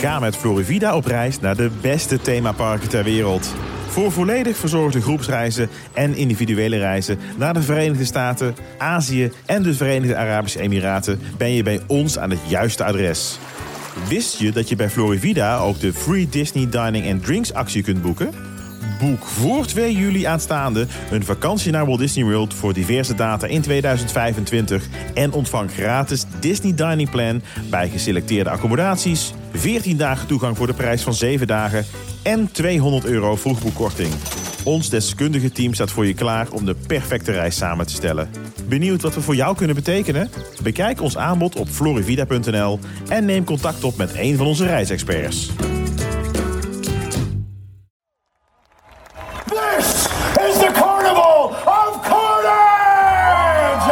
Ga met Florivida op reis naar de beste themaparken ter wereld. Voor volledig verzorgde groepsreizen en individuele reizen naar de Verenigde Staten, Azië en de Verenigde Arabische Emiraten ben je bij ons aan het juiste adres. Wist je dat je bij Florivida ook de Free Disney Dining and Drinks actie kunt boeken? Boek voor 2 juli aanstaande een vakantie naar Walt Disney World voor diverse data in 2025 en ontvang gratis Disney Dining Plan bij geselecteerde accommodaties, 14 dagen toegang voor de prijs van 7 dagen en €200 vroegboekkorting. Ons deskundige team staat voor je klaar om de perfecte reis samen te stellen. Benieuwd wat we voor jou kunnen betekenen? Bekijk ons aanbod op florivida.nl en neem contact op met een van onze reisexperts. This is the Carnival of Carnage!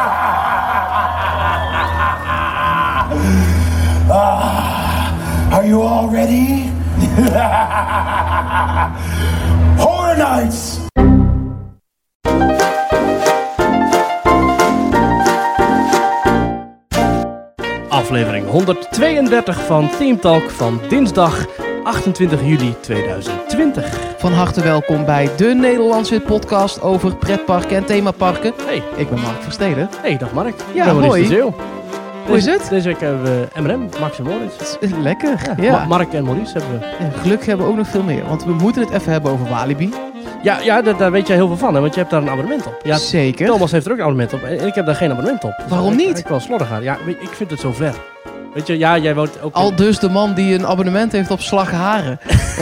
Are you all ready? Horror Nights! Aflevering 132 van Team Talk van dinsdag 28 juli 2020. Van harte welkom bij de Nederlandse podcast over pretparken en themaparken. Hey. Ik ben Mark Versteden. Hey, dag Mark. Ja, Ik ben Maurice hoi. de Zeeuw. Hoe is het? Deze week hebben we M&M, Max en Moritz. Lekker. Ja, Ja. Mark en Maurice hebben we. En gelukkig hebben we ook nog veel meer, want we moeten het even hebben over Walibi. Ja, daar weet jij heel veel van, hè, want je hebt daar een abonnement op. Ja, Zeker. Thomas heeft er ook een abonnement op en ik heb daar geen abonnement op. Dus Waarom niet? Ik wel slordig aan. Ja, ik vind het zo ver. Weet je, ja, jij woont ook... Al dus de man die een abonnement heeft op Slagharen.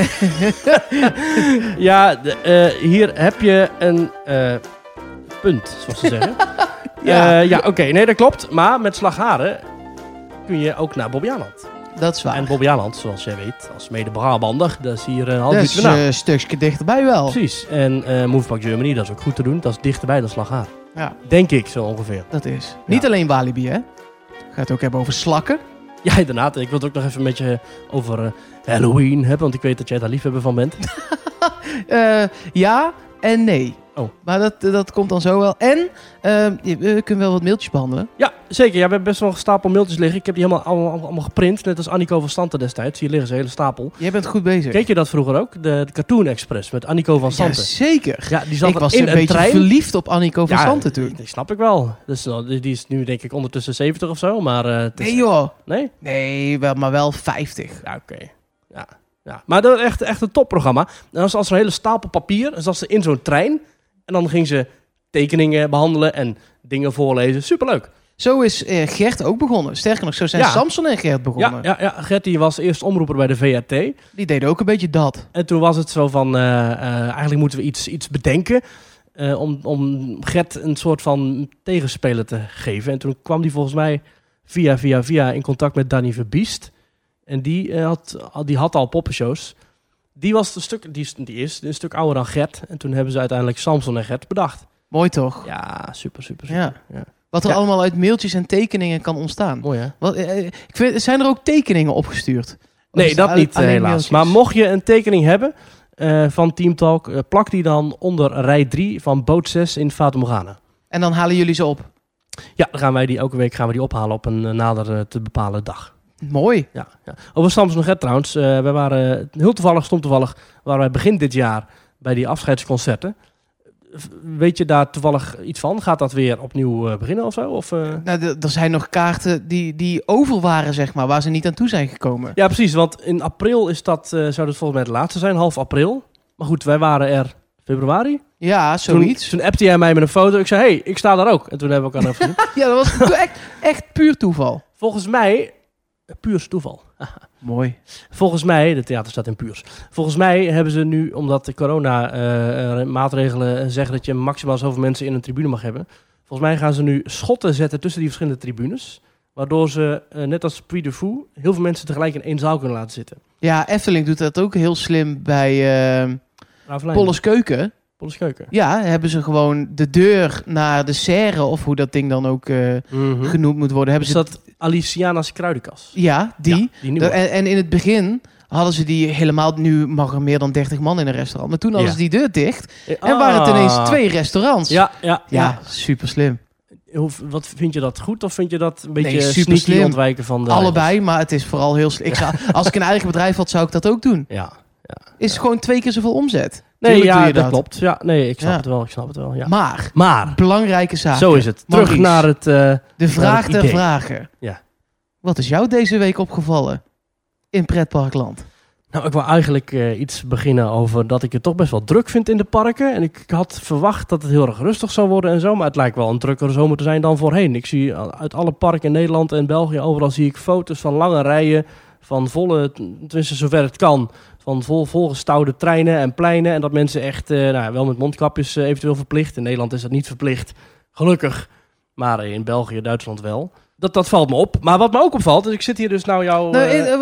Ja, hier heb je een punt, zoals ze zeggen. Ja. Oké, nee, dat klopt. Maar met Slagharen kun je ook naar Bobbejaanland. Dat is waar. En Bobbejaanland, zoals jij weet, als mede-Brabander, dat is hier een half Dat uurtje is vandaan. een stukje dichterbij wel. Precies. En Movepark Germany, dat is ook goed te doen. Dat is dichterbij dan Slagharen. Ja, Denk ik, zo ongeveer. dat is. Niet alleen Walibi, hè? Ga het ook hebben over slakken. Ja, inderdaad. Ik wil het ook nog even met je over Halloween hebben, want ik weet dat jij daar liefhebber van bent. Ja en nee. Oh. Maar dat komt dan zo wel. En we kunnen wel wat mailtjes behandelen. Ja, zeker. Ja, we hebben best wel een stapel mailtjes liggen. Ik heb die allemaal geprint, net als Annico van Santen destijds. Hier liggen ze, een hele stapel. Jij bent goed bezig. Keek je dat vroeger ook? De Cartoon Express met Annico van Ja, Santen. zeker. Ja, die zat Ik was in een beetje trein. verliefd op Annico van Santen toen. Die snap ik wel. Dus, die is nu denk ik ondertussen 70 of zo. Maar, het is... Nee joh. Nee? Nee, maar wel 50. Ja, oké. Ja. Maar dat is echt een topprogramma. En dan was als een hele stapel papier. En zat ze in zo'n trein. En dan ging ze tekeningen behandelen en dingen voorlezen. Superleuk. Zo is Gert ook begonnen. Sterker nog, zo zijn Ja. Samson en Gert begonnen. Ja. Gert die was eerst omroeper bij de VRT. Die deden ook een beetje dat. En toen was het zo van... eigenlijk moeten we iets bedenken... om Gert een soort van tegenspeler te geven. En toen kwam hij volgens mij via in contact met Danny Verbiest. En die had al poppenshows. Die is een stuk ouder dan Gert. En toen hebben ze uiteindelijk Samson en Gert bedacht. Mooi toch? Ja, super. Ja. Wat er allemaal uit mailtjes en tekeningen kan ontstaan. Mooi hè? Zijn er ook tekeningen opgestuurd? Of Nee, is het dat niet alleen helaas. mailtjes? Maar mocht je een tekening hebben van Team Talk... plak die dan onder rij 3 van boot 6 in Fata Morgana. En dan halen jullie ze op. Ja, dan gaan wij die elke week ophalen op een nader te bepalen dag. Mooi. Ja. Over Samson en Gert trouwens. Wij waren heel toevallig, waren wij begin dit jaar bij die afscheidsconcerten. Weet je daar toevallig iets van? Gaat dat weer opnieuw beginnen of zo? Of, Nou, er zijn nog kaarten die over waren, zeg maar, waar ze niet aan toe zijn gekomen. Ja, precies. Want in april is dat, zou dat volgens mij het laatste zijn, half april. Maar goed, wij waren er februari. Ja, zoiets. Toen appte jij mij met een foto. Ik zei, hey, ik sta daar ook. En toen hebben we elkaar even gezien. Ja, dat was echt puur toeval. Volgens mij, puur toeval. Mooi. Volgens mij, de theater staat in Puurs. Volgens mij hebben ze nu, omdat de corona-maatregelen zeggen dat je maximaal zoveel mensen in een tribune mag hebben. Volgens mij gaan ze nu schotten zetten tussen die verschillende tribunes. Waardoor ze, net als Puy de Fou, heel veel mensen tegelijk in één zaal kunnen laten zitten. Ja, Efteling doet dat ook heel slim bij Ravelijn. Polles Keuken. Polles Keuken. Ja, hebben ze gewoon de deur naar de serre, of hoe dat ding dan ook genoemd moet worden. Hebben Is ze dat Aliciana's kruidenkas? Ja, die. Ja, die nieuwe. En in het begin hadden ze die helemaal... Nu mag er meer dan 30 man in een restaurant. Maar toen hadden ze die deur dicht. En waren het ineens 2 restaurants. Ja. Ja, super slim. Wat vind je dat goed? Of vind je dat een beetje Nee, super sneaky slim. ontwijken van de Allebei, maar het is vooral heel... Als ik een eigen bedrijf had, zou ik dat ook doen. Ja. Is gewoon 2 keer zoveel omzet. Nee, Tuurlijk doe ja, je dat klopt. Ja, nee, ik snap Ja. het wel. Ik snap het wel. Ja. Maar, belangrijke zaak. Zo is het. Terug Maurice, naar het... de vraag het der idee. vragen. Ja. Wat is jou deze week opgevallen in pretparkland? Nou, ik wil eigenlijk iets beginnen over dat ik het toch best wel druk vind in de parken. En ik had verwacht dat het heel erg rustig zou worden en zo. Maar het lijkt wel een drukkere zomer te zijn dan voorheen. Ik zie uit alle parken in Nederland en België, overal zie ik foto's van lange rijen. Van volle, tenminste zover het kan, van volgestouwde treinen en pleinen. En dat mensen echt wel met mondkapjes eventueel verplicht. In Nederland is dat niet verplicht, gelukkig. Maar in België, Duitsland wel. Dat valt me op. Maar wat me ook opvalt, dus ik zit hier dus nou jou...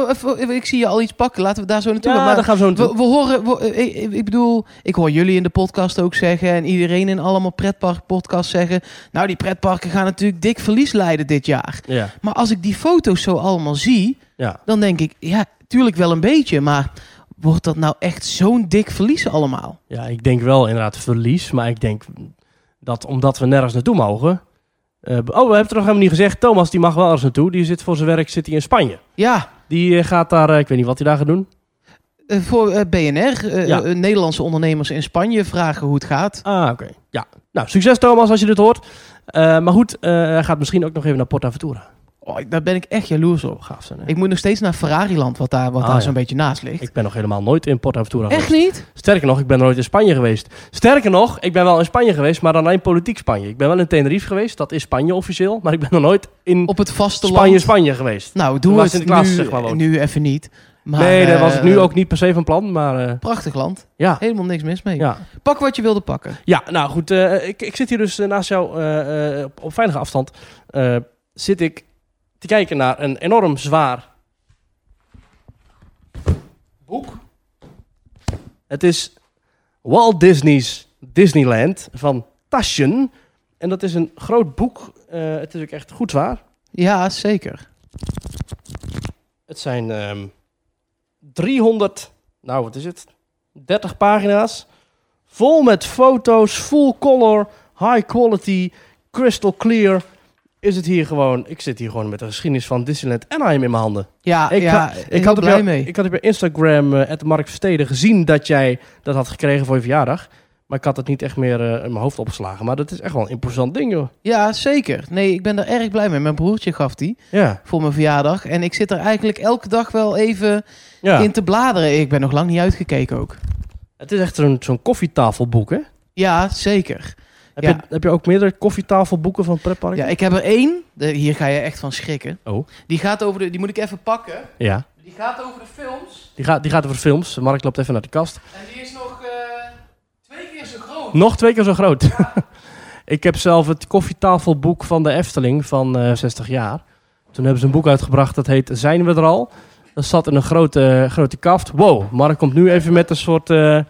Ik zie je al iets pakken. Laten we daar zo naartoe gaan. ja, Maar daar gaan we zo naartoe. we horen... Ik bedoel, ik hoor jullie in de podcast ook zeggen... en iedereen in allemaal pretparkpodcasts zeggen... nou, die pretparken gaan natuurlijk dik verlies lijden dit jaar. Ja, Maar als ik die foto's zo allemaal zie... ja. dan denk ik, ja, tuurlijk wel een beetje... maar wordt dat nou echt zo'n dik verlies allemaal? Ja, ik denk wel inderdaad verlies. Maar ik denk dat omdat we nergens naartoe mogen... we hebben het nog helemaal niet gezegd. Thomas die mag wel ergens naartoe. Die zit voor zijn werk in Spanje. Ja, Die gaat daar, ik weet niet wat hij daar gaat doen. voor BNR, Ja. Nederlandse ondernemers in Spanje... vragen hoe het gaat. Ah, oké. Ja. Nou, succes Thomas als je dit hoort. Maar goed, hij gaat misschien ook nog even naar PortAventura. Oh, daar ben ik echt jaloers op. Gaaf zijn, hè? Ik moet nog steeds naar Ferrariland, wat daar ja. zo'n beetje naast ligt. Ik ben nog helemaal nooit in PortAventura Echt geweest. niet? Sterker nog, ik ben nooit in Spanje geweest. Sterker nog, ik ben wel in Spanje geweest, maar dan alleen politiek Spanje. Ik ben wel in Tenerife geweest, dat is Spanje officieel. Maar ik ben nog nooit in Op het vasteland. Spanje geweest. Nou, Waar doe het Sinterklaas, nu, zeg maar, woont. nu even niet. Maar, nee, daar was ik nu ook niet per se van plan, maar Prachtig land. ja. Helemaal niks mis mee. Ja. Pak wat je wilde pakken. Ja, nou goed. Ik zit hier dus naast jou op veilige afstand. Zit ik te kijken naar een enorm zwaar boek. Het is Walt Disney's Disneyland van Taschen. En dat is een groot boek. Het is ook echt goed zwaar. Ja, zeker. Het zijn 300, nou wat is het? 30 pagina's. Vol met foto's, full color, high quality, crystal clear. Is het hier gewoon, ik zit hier gewoon met de geschiedenis van Disneyland Anaheim in mijn handen. Ja, Ik had op je Instagram, @Mark Versteden, gezien dat jij dat had gekregen voor je verjaardag. Maar ik had het niet echt meer in mijn hoofd opgeslagen. Maar dat is echt wel een imposant ding, joh. Ja, zeker. Nee, ik ben er erg blij mee. Mijn broertje gaf die Ja, voor mijn verjaardag. En ik zit er eigenlijk elke dag wel even ja. in te bladeren. Ik ben nog lang niet uitgekeken ook. Het is echt zo'n koffietafelboek, hè? Ja, zeker. Heb je ook meerdere koffietafelboeken van pretparken? Ja, ik heb er één. Hier ga je echt van schrikken. Oh. Die gaat over die moet ik even pakken. Ja. Die gaat over de films. Die gaat over films. Mark loopt even naar de kast. En die is nog 2 keer zo groot. Nog 2 keer zo groot. Ik heb zelf het koffietafelboek van de Efteling van 60 jaar. Toen hebben ze een boek uitgebracht dat heet Zijn we er al? Dat zat in een grote kaft. Wow, Mark komt nu even met een soort...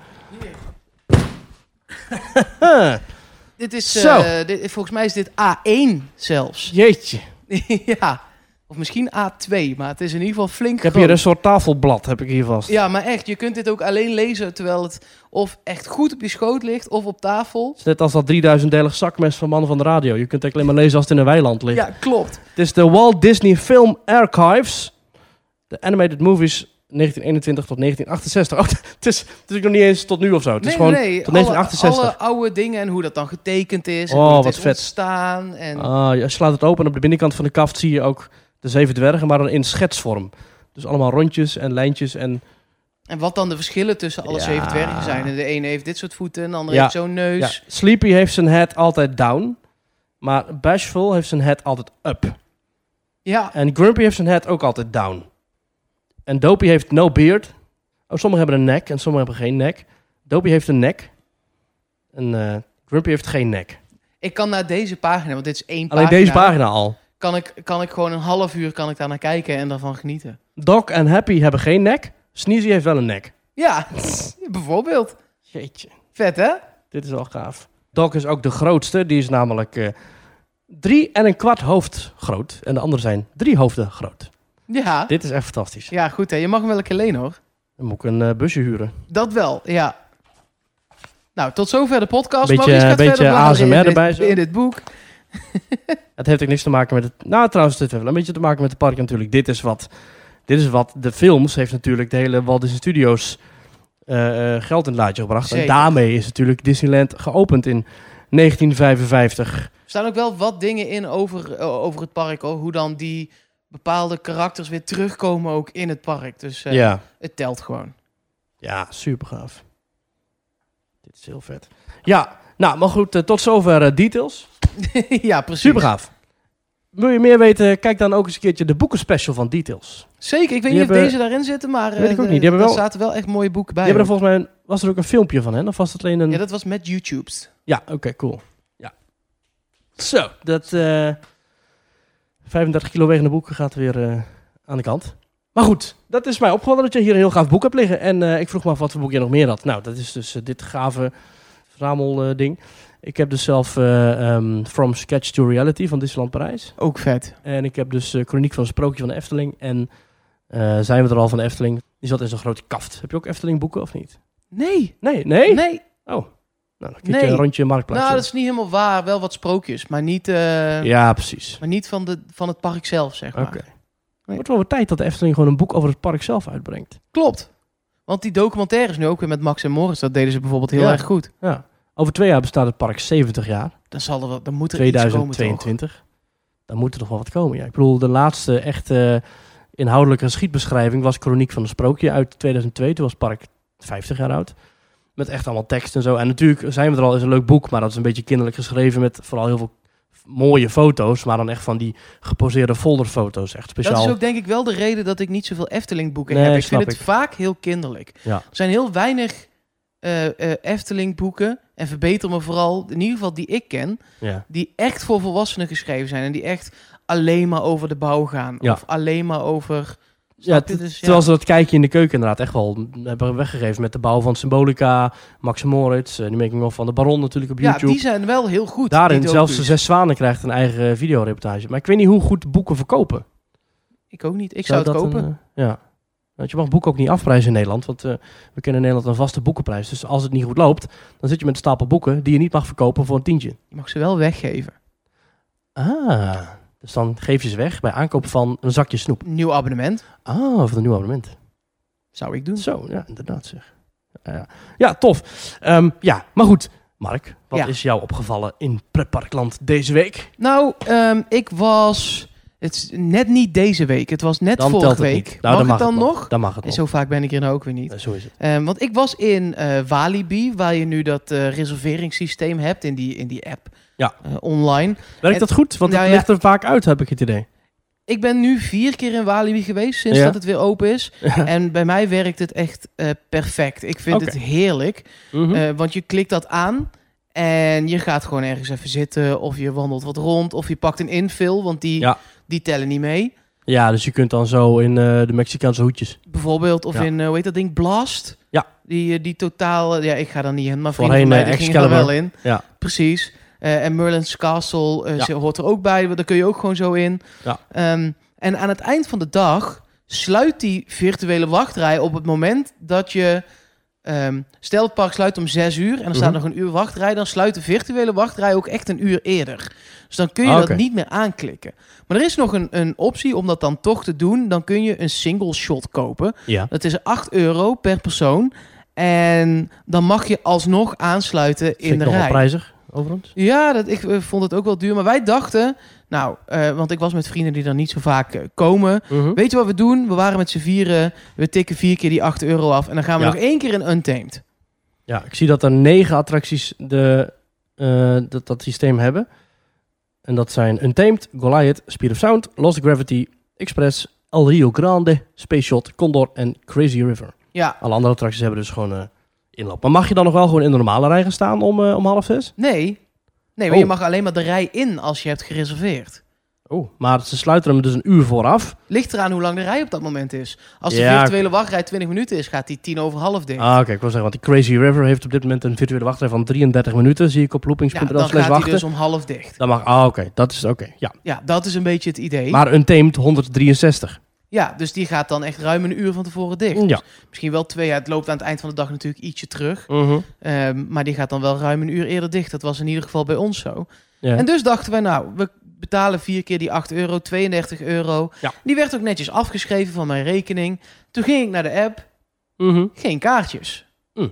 Dit is, Zo. volgens mij is dit A1 zelfs. Jeetje. Ja, of misschien A2, maar het is in ieder geval flink Ik heb groot. hier een soort tafelblad, heb ik hier vast. Ja, maar echt, je kunt dit ook alleen lezen terwijl het of echt goed op je schoot ligt of op tafel. Het is net als dat 3000-delig zakmes van Mannen van de Radio. Je kunt het alleen maar lezen als het in een weiland ligt. Ja, klopt. Het is de Walt Disney Film Archives. De Animated Movies 1921 tot 1968. Oh, het is nog niet eens tot nu of zo. Het is gewoon tot 1968. Alle oude dingen en hoe dat dan getekend is. En Oh, hoe het wat is vet. ontstaan. En... Je slaat het open en op de binnenkant van de kaft zie je ook de 7 dwergen, maar dan in schetsvorm. Dus allemaal rondjes en lijntjes en... En wat dan de verschillen tussen alle Ja. 7 dwergen zijn. En de ene heeft dit soort voeten en de andere Ja. heeft zo'n neus. Ja, Sleepy heeft zijn head altijd down, maar Bashful heeft zijn head altijd up. Ja. En Grumpy heeft zijn head ook altijd down. En Dopey heeft no beard. Oh, sommigen hebben een nek en sommigen hebben geen nek. Dopey heeft een nek. En Grumpy heeft geen nek. Ik kan naar deze pagina, want dit is 1 Alleen pagina. deze pagina al. Kan ik gewoon een half uur daar naar kijken en daarvan genieten. Doc en Happy hebben geen nek. Sneezy heeft wel een nek. Ja, bijvoorbeeld. Jeetje, Vet, hè? dit is wel gaaf. Doc is ook de grootste. Die is namelijk 3,25 hoofd groot. En de anderen zijn 3 hoofden groot. Ja. Dit is echt fantastisch. Ja, goed hè. Je mag hem wel een keer lenen hoor. Dan moet ik een busje huren. Dat wel, ja. Nou, tot zover de podcast. Beetje- Maurice gaat beetje verder bladeren ASMR in dit- erbij zo. in dit boek. Het heeft ook niks te maken met het... Nou, trouwens, het heeft wel een beetje te maken met het park natuurlijk. Dit is wat de films heeft natuurlijk de hele Walt Disney Studios geld in het laadje gebracht. Zeker. En daarmee is natuurlijk Disneyland geopend in 1955. Er staan ook wel wat dingen in over het park. Hoe dan die bepaalde karakters weer terugkomen ook in het park. Dus Ja. het telt gewoon. Ja, super gaaf. Dit is heel vet. Ja, nou, maar goed, tot zover details. Ja, precies. Super gaaf. Wil je meer weten, kijk dan ook eens een keertje de boekenspecial van Details. Zeker, ik weet Die niet of hebben- deze daarin zitten, maar Weet ik ook niet. Die hebben er wel- zaten wel echt mooie boeken bij. Die hebben er ook. volgens mij, was er ook een filmpje van, hè? Of was het alleen een... Ja, dat was met YouTube's. Ja, oké, cool. Ja. Zo, dat 35 kilo wegende boek gaat weer aan de kant. Maar goed, dat is mij opgevallen dat je hier een heel gaaf boek hebt liggen. En ik vroeg me af wat voor boek je nog meer had. Nou, dat is dus dit gave verzamelding. Ik heb dus zelf From Sketch to Reality van Disneyland Parijs. Ook vet. En ik heb dus Chroniek van een Sprookje van de Efteling. En Zijn we er al van de Efteling. Die zat in zo'n grote kaft. Heb je ook Efteling boeken of niet? Nee. Nee? Nee. Oh. Nou, dan kun je Nee. een rondje Marktplaats Nou, doen. dat is niet helemaal waar. Wel wat sprookjes, maar niet, Ja, precies. maar niet van het park zelf, zeg maar. Oké. Wordt wel weer tijd dat de Efteling gewoon een boek over het park zelf uitbrengt. Klopt. Want die documentaires nu ook weer met Max en Moritz, dat deden ze bijvoorbeeld heel Ja. erg goed. Ja. Over 2 jaar bestaat het park 70 jaar. Dan moet er iets komen, toch? 2022. Dan moet er nog wel wat komen, ja. Ik bedoel, de laatste echte inhoudelijke geschiedbeschrijving was Chroniek van een Sprookje uit 2002. Toen was het park 50 jaar oud. Met echt allemaal tekst en zo. En natuurlijk Zijn we er al is een leuk boek, maar dat is een beetje kinderlijk geschreven met vooral heel veel mooie foto's, maar dan echt van die geposeerde folderfoto's. Echt speciaal. Dat is ook denk ik wel de reden dat ik niet zoveel Efteling boeken Nee, heb. Ik snap vind het vaak heel kinderlijk. Ja. Er zijn heel weinig Efteling boeken, en verbeter me vooral, in ieder geval die ik ken, Ja. die echt voor volwassenen geschreven zijn en die echt alleen maar over de bouw gaan. Ja. Of alleen maar over... Ja, Snap je? Dus, terwijl ze dat kijkje in de keuken inderdaad echt wel hebben weggegeven met de bouw van Symbolica, Max en Moritz, die making of van de Baron natuurlijk op ja, YouTube. die zijn wel heel goed. Daarin, die zelfs de docu's. 6 Zwanen krijgt een eigen videoreportage. Maar ik weet niet hoe goed boeken verkopen. Ik ook niet. Ik zou het dat kopen. ja. Want je mag boeken ook niet afprijzen in Nederland. Want we kennen in Nederland een vaste boekenprijs. Dus als het niet goed loopt, dan zit je met een stapel boeken die je niet mag verkopen voor een tientje. Je mag ze wel weggeven. Ah, dus dan geef je ze weg bij aankoop van een zakje snoep. Nieuw abonnement. Ah, voor een nieuw abonnement. Zou ik doen. Zo, ja, inderdaad zeg. Ja, tof. Ja, maar goed. Mark, wat Ja. is jou opgevallen in Pretparkland deze week? Nou, ik was... Het is net niet deze week. Het was net Dan vorige telt het week. niet. Nou, mag het dan nog? Dan mag het nog. Zo vaak ben ik er nou ook weer niet. Zo is het. Want ik was in Walibi, waar je nu dat reserveringssysteem hebt in die app Ja. online. Werkt dat goed? Want het Nou ja. ligt er vaak uit, heb ik het idee. Ik ben nu 4 keer in Walibi geweest sinds Ja. dat het weer open is. En bij mij werkt het echt perfect. Ik vind Oké. het heerlijk. Mhm. Want je klikt dat aan en je gaat gewoon ergens even zitten. Of je wandelt wat rond. Of je pakt een infill, want Ja. die tellen niet mee. Ja, dus je kunt dan zo in de Mexicaanse hoedjes. Bijvoorbeeld. Of Ja. in, hoe heet dat ding? Blast. Ja. Die totaal... Ja, ik ga daar niet in. Maar vrienden Voorheen, van mij die gingen er Excalibur. wel in. Ja. Precies. En Merlin's Castle Ja. hoort er ook bij. Daar kun je ook gewoon zo in. Ja. En aan het eind van de dag sluit die virtuele wachtrij op het moment dat je... stel het park sluit om 6 uur en er staat Mhm. nog een uur wachtrij. Dan sluit de virtuele wachtrij ook echt een uur eerder. Dus dan kun je Oké. dat niet meer aanklikken. Maar er is nog een optie om dat dan toch te doen. Dan kun je een single shot kopen. Ja. Dat is €8 per persoon. En dan mag je alsnog aansluiten in Vind ik de nog wel rij. prijzig, overigens. Ja, ik vond het ook wel duur. Maar wij dachten, want ik was met vrienden die dan niet zo vaak komen. Mhm. Weet je wat we doen? We waren met z'n vieren. We tikken 4 keer die €8 af. En dan gaan we Ja. nog 1 keer in Untamed. Ja, ik zie dat er 9 attracties dat systeem hebben. En dat zijn Untamed, Goliath, Speed of Sound, Lost Gravity, Express, El Rio Grande, Space Shot, Condor en Crazy River. Ja, Alle andere attracties hebben dus gewoon inloop. Maar mag je dan nog wel gewoon in de normale rij gaan staan om 5:30? nee, maar Oh. je mag alleen maar de rij in als je hebt gereserveerd. Oh, maar ze sluiten hem dus een uur vooraf. Ligt eraan hoe lang de rij op dat moment is. Als de Ja, virtuele wachtrij 20 minuten is, gaat die 10:30 dicht. Ah, oké, ik wil zeggen, want die Crazy River heeft op dit moment een virtuele wachtrij van 33 minuten. Zie ik op Ja, loopings.nl dan gaat wachten. hij dus om 11:30 dicht. Dan mag, oké, dat is oké, ja. Ja, dat is een beetje het idee. Maar Untamed 163. Ja, dus die gaat dan echt ruim een uur van tevoren dicht. Ja. Misschien wel 2. Ja, het loopt aan het eind van de dag natuurlijk ietsje terug. Mhm. Maar die gaat dan wel ruim een uur eerder dicht. Dat was in ieder geval bij ons zo. Ja. En dus dachten wij, nou, we betalen 4 keer die €8, €32. Ja. Die werd ook netjes afgeschreven van mijn rekening. Toen ging ik naar de app, geen kaartjes.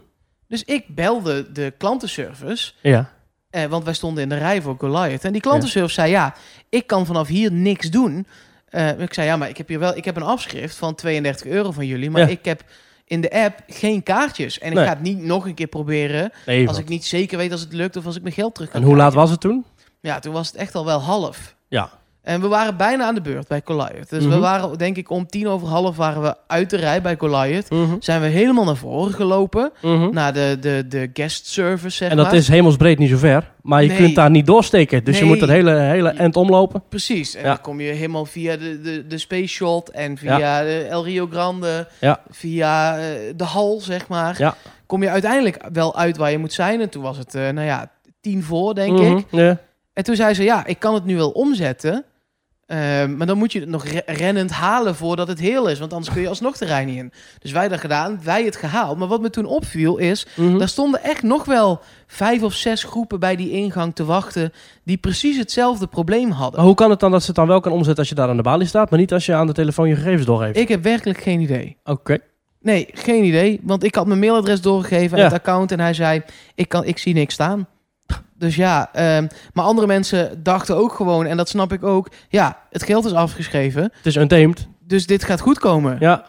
Dus ik belde de klantenservice, Ja. want wij stonden in de rij voor Goliath. En die klantenservice zei, ja, ik kan vanaf hier niks doen. Ik zei, ja, maar ik heb een afschrift van €32 van jullie, maar ik heb in de app geen kaartjes. En ik ga het niet nog een keer proberen als ik niet zeker weet als het lukt of als ik mijn geld terug kan En hoe laat krijgen. was het toen? Ja, toen was het echt al wel half. Ja. En we waren bijna aan de beurt bij Goliath. Dus we waren, denk ik, om 11:10 waren we uit de rij bij Goliath. Zijn we helemaal naar voren gelopen. Naar de guest service, zeg En dat maar. is hemelsbreed niet zo ver. Maar je kunt daar niet doorsteken. Dus je moet dat hele end omlopen. Precies. En Ja. dan kom je helemaal via de Space Shot en via de El Rio Grande. Ja. Via de hal, zeg maar. Ja. Kom je uiteindelijk wel uit waar je moet zijn. En toen was het, 10 voor, denk ik. Ja. En toen zei ze, ja, ik kan het nu wel omzetten. Maar dan moet je het nog rennend halen voordat het heel is. Want anders kun je alsnog de rij niet in. Dus wij dat gedaan, wij het gehaald. Maar wat me toen opviel is, daar stonden echt nog wel 5 of 6 groepen bij die ingang te wachten die precies hetzelfde probleem hadden. Maar hoe kan het dan dat ze het dan wel kan omzetten als je daar aan de balie staat, maar niet als je aan de telefoon je gegevens doorgeeft? Ik heb werkelijk geen idee. Oké. Nee, geen idee. Want ik had mijn mailadres doorgegeven aan het account en hij zei, ik zie niks staan. Dus ja, maar andere mensen dachten ook gewoon, en dat snap ik ook, ja, het geld is afgeschreven. Het is untamed. Dus dit gaat goed komen. Ja.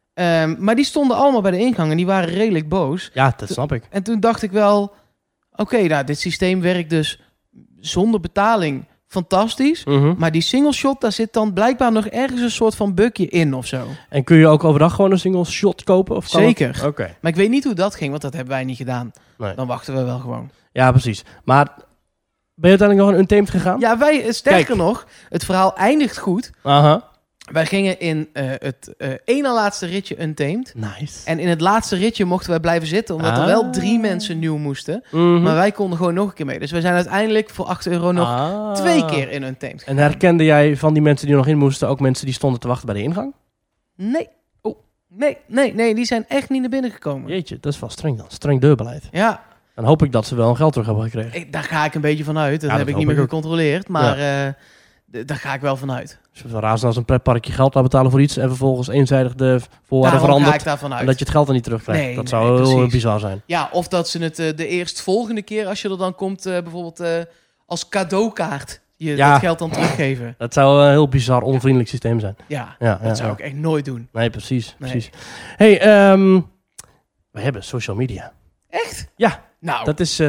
Maar die stonden allemaal bij de ingang en die waren redelijk boos. Ja, dat snap ik. En toen dacht ik wel, oké, nou, dit systeem werkt dus zonder betaling fantastisch. Maar die single shot, daar zit dan blijkbaar nog ergens een soort van bugje in of zo. En kun je ook overdag gewoon een single shot kopen? Of kan Zeker. het? Oké. Maar ik weet niet hoe dat ging, want dat hebben wij niet gedaan. Nee. Dan wachten we wel gewoon. Ja, precies. Maar ben je uiteindelijk nog een untamed gegaan? Ja, wij, sterker Kijk. nog, het verhaal eindigt goed. Aha. Wij gingen in het één na laatste ritje untamed. Nice. En in het laatste ritje mochten wij blijven zitten, omdat er wel 3 mensen nieuw moesten. Mhm. Maar wij konden gewoon nog een keer mee. Dus wij zijn uiteindelijk voor €8 nog 2 keer in untamed gegaan. En herkende jij van die mensen die er nog in moesten ook mensen die stonden te wachten bij de ingang? Nee. Oh. Nee, die zijn echt niet naar binnen gekomen. Jeetje, dat is wel streng dan. Streng deurbeleid. Ja, Dan hoop ik dat ze wel een geld terug hebben gekregen. daar ga ik een beetje van uit. Dat Ja, heb dat ik niet hoop meer ik ook. gecontroleerd. Maar daar ga ik wel van uit. Dus we razen als een pretparkje geld laten betalen voor iets en vervolgens eenzijdig de voorwaarden Daarom ga verandert. ik daarvan uit. En dat je het geld dan niet terugkrijgt. Nee, dat nee, zou heel precies. bizar zijn. Ja, of dat ze het de eerstvolgende keer, als je er dan komt, bijvoorbeeld als cadeaukaart je Ja. dat geld dan teruggeven. Dat zou een heel bizar, onvriendelijk systeem zijn. Ja, Ja, dat zou ik echt nooit doen. Nee, precies. Nee. precies. Hey, we hebben social media. Echt? Ja, Nou, dat is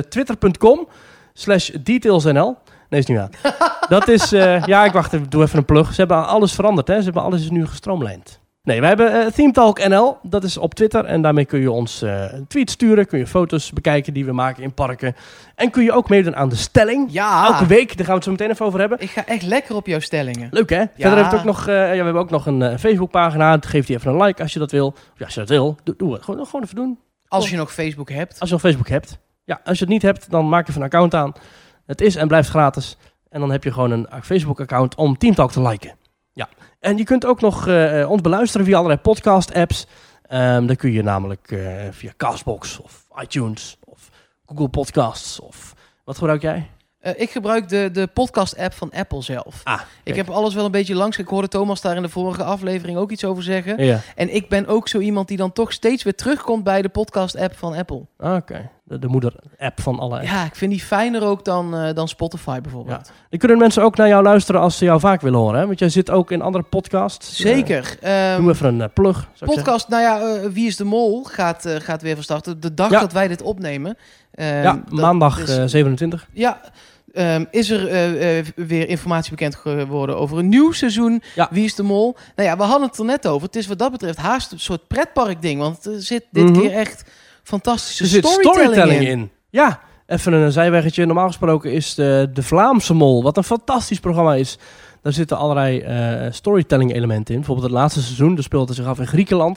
twitter.com/detailsnl. Nee, is niet waar. Dat is, ja, ik doe even een plug. Ze hebben alles veranderd, hè. Ze hebben alles nu gestroomlijnd. Nee, wij hebben Theme Talk NL. Dat is op Twitter. En daarmee kun je ons een tweet sturen. Kun je foto's bekijken die we maken in parken. En kun je ook meedoen aan de stelling. ja. Elke week, daar gaan we het zo meteen even over hebben. Ik ga echt lekker op jouw stellingen. Leuk, hè? Verder hebben we, het ook nog, we hebben ook nog een Facebookpagina. Geef die even een like als je dat wil. Of ja, als je dat wil, doe het. Gewoon even doen. Als je nog Facebook hebt. Als je nog Facebook hebt. Ja, als je het niet hebt, dan maak even een account aan. Het is en blijft gratis. En dan heb je gewoon een Facebook-account om Team Talk te liken. Ja. En je kunt ook nog ons beluisteren via allerlei podcast-apps. Dan kun je namelijk via Castbox of iTunes of Google Podcasts of... Wat gebruik jij? Ik gebruik de podcast-app van Apple zelf. Ik heb alles wel een beetje langs. Ik hoorde Thomas daar in de vorige aflevering ook iets over zeggen. Ja. En ik ben ook zo iemand die dan toch steeds weer terugkomt bij de podcast-app van Apple. Oké. De moeder-app van alle apps. Ja, ik vind die fijner ook dan Spotify bijvoorbeeld. Dan kunnen mensen ook naar jou luisteren als ze jou vaak willen horen. Hè? Want jij zit ook in andere podcasts. Zeker. Doe even een plug. Zou ik Podcast, nou ja, Wie is de Mol gaat weer van starten. De dag dat wij dit opnemen. ja, maandag 27. Ja, is er weer informatie bekend geworden over een nieuw seizoen. Ja. Wie is de Mol? Nou ja, we hadden het er net over. Het is wat dat betreft haast een soort pretpark ding. Want er zit dit keer echt fantastische Er zit storytelling in. Ja, even een zijweggetje. Normaal gesproken is de Vlaamse Mol, wat een fantastisch programma is. Daar zitten allerlei storytelling elementen in. Bijvoorbeeld het laatste seizoen, dat speelde zich af in Griekenland.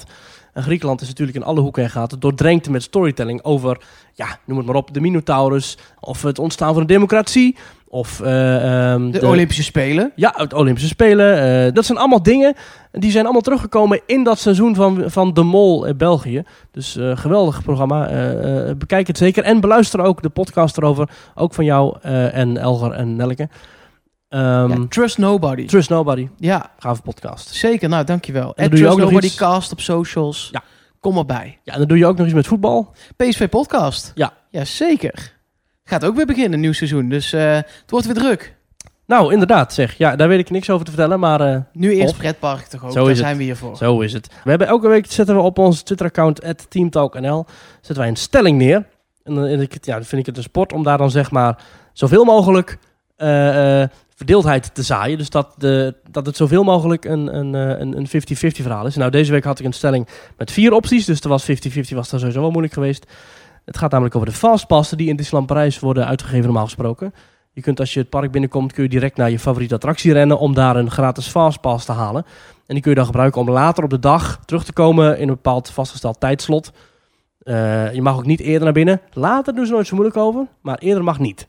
En Griekenland is natuurlijk in alle hoeken en gaten doordrenkt met storytelling over, noem het maar op, de Minotaurus, of het ontstaan van een democratie, of de Olympische Spelen. Ja, het Olympische Spelen. Dat zijn allemaal dingen, die zijn allemaal teruggekomen in dat seizoen van De Mol in België. Dus geweldig programma. Bekijk het zeker en beluister ook de podcast erover, ook van jou en Elger en Nelleke. Trust Nobody. Trust Nobody. Ja. Gave podcast. Zeker, nou dankjewel. En En doe je Trust ook nog Nobody iets? cast op socials. Ja. Kom erbij. Ja, en dan doe je ook nog iets met voetbal. PSV podcast. Ja. Ja, zeker. Gaat ook weer beginnen, een nieuw seizoen. Dus het wordt weer druk. Nou, inderdaad zeg. Ja, daar weet ik niks over te vertellen, maar Nu eerst Of. pretpark toch ook. Zo Daar is het. zijn we hier voor. zo is het. We hebben elke week, zetten we op ons Twitter-account @teamtalknl, zetten wij een stelling neer. En dan vind ik het een sport om daar dan zeg maar zoveel mogelijk verdeeldheid te zaaien. Dus dat het zoveel mogelijk een 50-50 verhaal is. Nou, deze week had ik een stelling met 4 opties. Dus er was 50-50 was daar sowieso wel moeilijk geweest. Het gaat namelijk over de fastpassen die in Disneyland Parijs worden uitgegeven normaal gesproken. Je kunt als je het park binnenkomt, kun je direct naar je favoriete attractie rennen om daar een gratis fastpass te halen. En die kun je dan gebruiken om later op de dag terug te komen in een bepaald vastgesteld tijdslot. Je mag ook niet eerder naar binnen. Later doen ze nooit zo moeilijk over, maar eerder mag niet.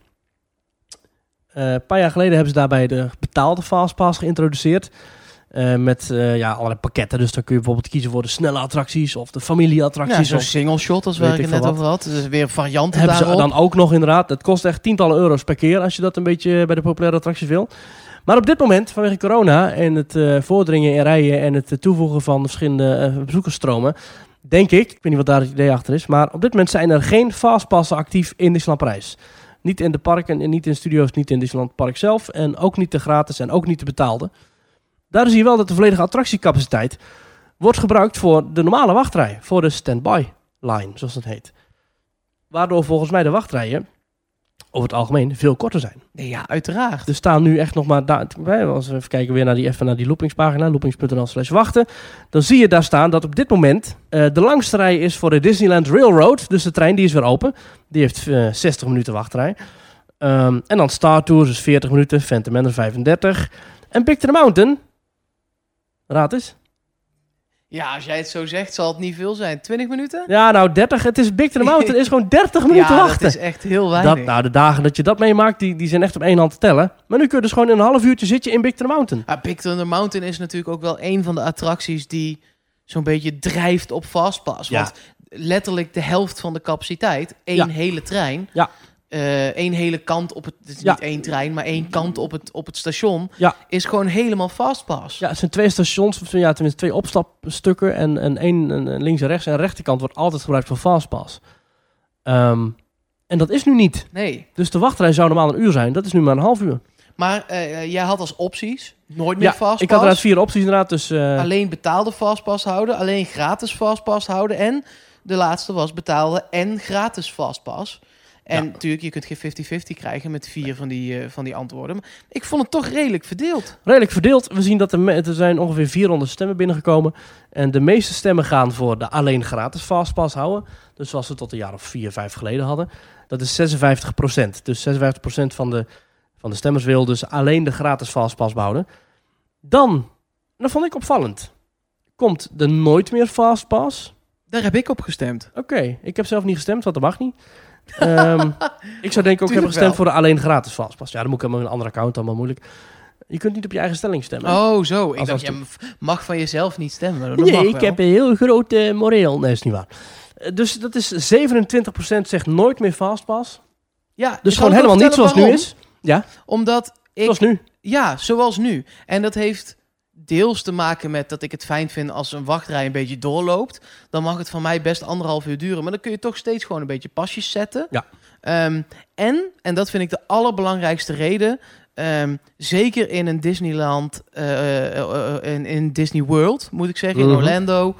Een paar jaar geleden hebben ze daarbij de betaalde fastpass geïntroduceerd. Met allerlei pakketten. Dus dan kun je bijvoorbeeld kiezen voor de snelle attracties of de Ja, familieattracties. zo'n of single shot als weet waar ik ik het net veel over had. Dus weer varianten hebben ze daarop. dan ook nog inderdaad. Het kost echt tientallen euro's per keer als je dat een beetje bij de populaire attracties wil. Maar op dit moment, vanwege corona en het voordringen in rijen en het toevoegen van verschillende bezoekersstromen, denk ik weet niet wat daar het idee achter is, maar op dit moment zijn er geen fastpassen actief in Disneyland Parijs. Niet in de parken en niet in studio's, niet in Disneyland Park zelf en ook niet de gratis en ook niet de betaalde. Daar zie je wel dat de volledige attractiecapaciteit wordt gebruikt voor de normale wachtrij, voor de standby line, zoals dat heet. Waardoor volgens mij de wachtrijen over het algemeen veel korter zijn. Nee, ja, uiteraard. Er staan nu echt nog maar... Als we even kijken weer naar die loopingspagina, loopings.nl/wachten. Dan zie je daar staan dat op dit moment de langste rij is voor de Disneyland Railroad. Dus de trein die is weer open. Die heeft 60 minuten wachtrij. En dan Star Tours is 40 minuten, Phantom Manor 35. En Big Thunder Mountain... Raad eens. Ja, als jij het zo zegt, zal het niet veel zijn. 20 minuten? Ja, nou 30. Het is Big Thunder Mountain is gewoon 30 minuten Ja, wachten. dat is echt heel weinig. De dagen dat je dat meemaakt, die zijn echt op één hand te tellen. Maar nu kun je dus gewoon in een half uurtje zitten in Big Thunder Mountain. Big Thunder Mountain is natuurlijk ook wel een van de attracties die zo'n beetje drijft op Fastpass. Ja. Want letterlijk de helft van de capaciteit, één hele trein, Ja. één hele kant op het, is Ja. niet één trein, maar één kant op het station, Ja. is gewoon helemaal Fastpass. Ja, het zijn 2 stations, tenminste 2 opstapstukken en één links en rechts. En de rechterkant wordt altijd gebruikt voor Fastpass. En dat is nu niet. Nee, Dus de wachtrij zou normaal een uur zijn. Dat is nu maar een half uur. maar jij had als opties nooit meer Ja, Fastpass. ik had eruit 4 opties inderdaad. Dus Alleen betaalde Fastpass houden, alleen gratis Fastpass houden en de laatste was betaalde en gratis Fastpass. En Ja. natuurlijk, je kunt geen 50-50 krijgen met 4 van die antwoorden. Maar ik vond het toch redelijk verdeeld. redelijk verdeeld. We zien dat er zijn ongeveer 400 stemmen binnengekomen. En de meeste stemmen gaan voor de alleen gratis Fastpass houden. Dus zoals we tot een jaar of 4, 5 geleden hadden. Dat is 56%. Dus 56% van de stemmers wil dus alleen de gratis Fastpass behouden. Dan, en dat vond ik opvallend, komt de nooit meer Fastpass. Daar heb ik op gestemd. Oké, ik heb zelf niet gestemd, want dat mag niet. Ik zou denk ik ook hebben Tuurlijk gestemd wel. voor de alleen gratis Fastpass. Ja, dan moet ik helemaal een andere account, allemaal moeilijk. Je kunt niet op je eigen stelling stemmen. Oh, zo. Ik Als dacht, dat je mag van jezelf niet stemmen. Maar dat mag nee, ik wel. heb een heel groot moreel. Nee, is niet waar. Dus dat is 27% zegt nooit meer Fastpass. Ja, Dus ik gewoon kan ook helemaal niet zoals vertellen nu waarom. is. Ja, Omdat ik... zoals nu. Ja, zoals nu. En dat heeft deels te maken met dat ik het fijn vind als een wachtrij een beetje doorloopt. Dan mag het van mij best 1,5 uur duren. Maar dan kun je toch steeds gewoon een beetje pasjes zetten. Ja. En dat vind ik de allerbelangrijkste reden. Zeker in een Disneyland, in Disney World, moet ik zeggen, in Mhm. Orlando,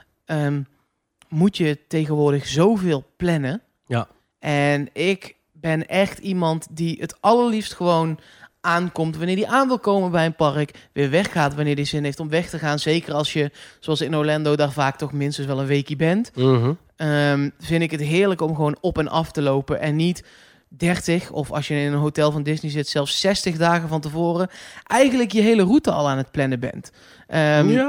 moet je tegenwoordig zoveel plannen. Ja. En ik ben echt iemand die het allerliefst gewoon aankomt wanneer die aan wil komen bij een park, weer weggaat wanneer die zin heeft om weg te gaan. Zeker als je, zoals in Orlando, daar vaak toch minstens wel een weekje bent. Vind ik het heerlijk om gewoon op en af te lopen en niet 30, of als je in een hotel van Disney zit, zelfs 60 dagen van tevoren, eigenlijk je hele route al aan het plannen bent. Ja,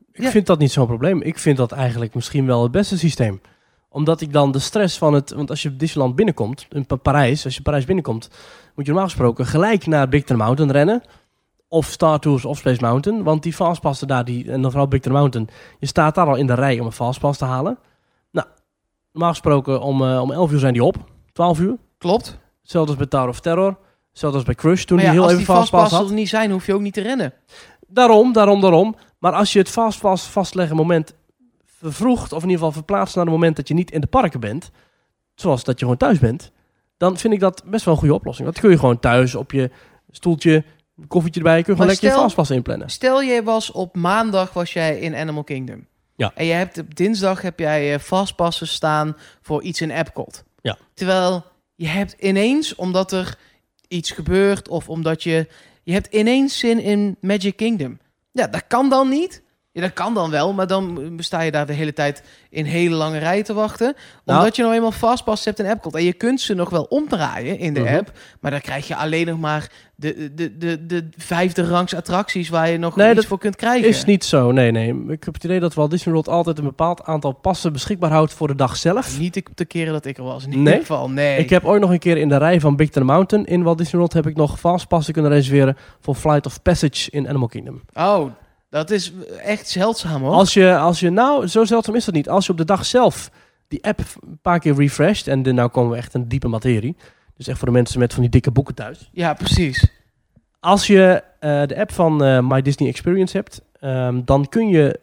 Ik vind dat niet zo'n probleem. Ik vind dat eigenlijk misschien wel het beste systeem. Omdat ik dan de stress van het... Want als je Disneyland binnenkomt, in Parijs, als je Parijs binnenkomt, moet je normaal gesproken gelijk naar Big Thunder Mountain rennen. Of Star Tours of Space Mountain. Want die fastpassen daar, en dan vooral Big Thunder Mountain, je staat daar al in de rij om een fastpass te halen. Nou, normaal gesproken om 11 uur zijn die op. 12 uur. Klopt. Hetzelfde als bij Tower of Terror. Hetzelfde als bij Crush, toen Maar die ja, heel als even die fastpass fastpass had. er niet zijn, hoef je ook niet te rennen. Daarom. Maar als je het fastpass vastleggen moment vervroegt, of in ieder geval verplaatst naar het moment dat je niet in de parken bent, zoals dat je gewoon thuis bent, dan vind ik dat best wel een goede oplossing. Dat kun je gewoon thuis op je stoeltje, een koffietje erbij, kun je gewoon lekker je fastpass inplannen. Stel, jij was op maandag jij in Animal Kingdom. Ja. En je hebt op dinsdag heb jij fastpassen staan voor iets in Epcot. Ja. Terwijl je hebt ineens, omdat er iets gebeurt, of omdat je hebt ineens zin in Magic Kingdom. Ja, dat kan dan niet. Ja, dat kan dan wel, maar dan sta je daar de hele tijd in hele lange rijen te wachten. Omdat je nou eenmaal fastpass hebt in Epcot. En je kunt ze nog wel omdraaien in de app. Maar dan krijg je alleen nog maar de vijfde rangs attracties waar je nog iets voor kunt krijgen. Is niet zo, nee. Ik heb het idee dat Walt Disney World altijd een bepaald aantal passen beschikbaar houdt voor de dag zelf. Niet de keren dat ik er was, in ieder geval. Nee. Ik heb ooit nog een keer in de rij van Big Thunder Mountain in Walt Disney World heb ik nog fastpassen kunnen reserveren voor Flight of Passage in Animal Kingdom. Oh, dat is echt zeldzaam, hoor. Als je nou, zo zeldzaam is dat niet. Als je op de dag zelf die app een paar keer refresht, en nou komen we echt in diepe materie. Dus echt voor de mensen met van die dikke boeken thuis. Ja, precies. Als je de app van My Disney Experience hebt, dan kun je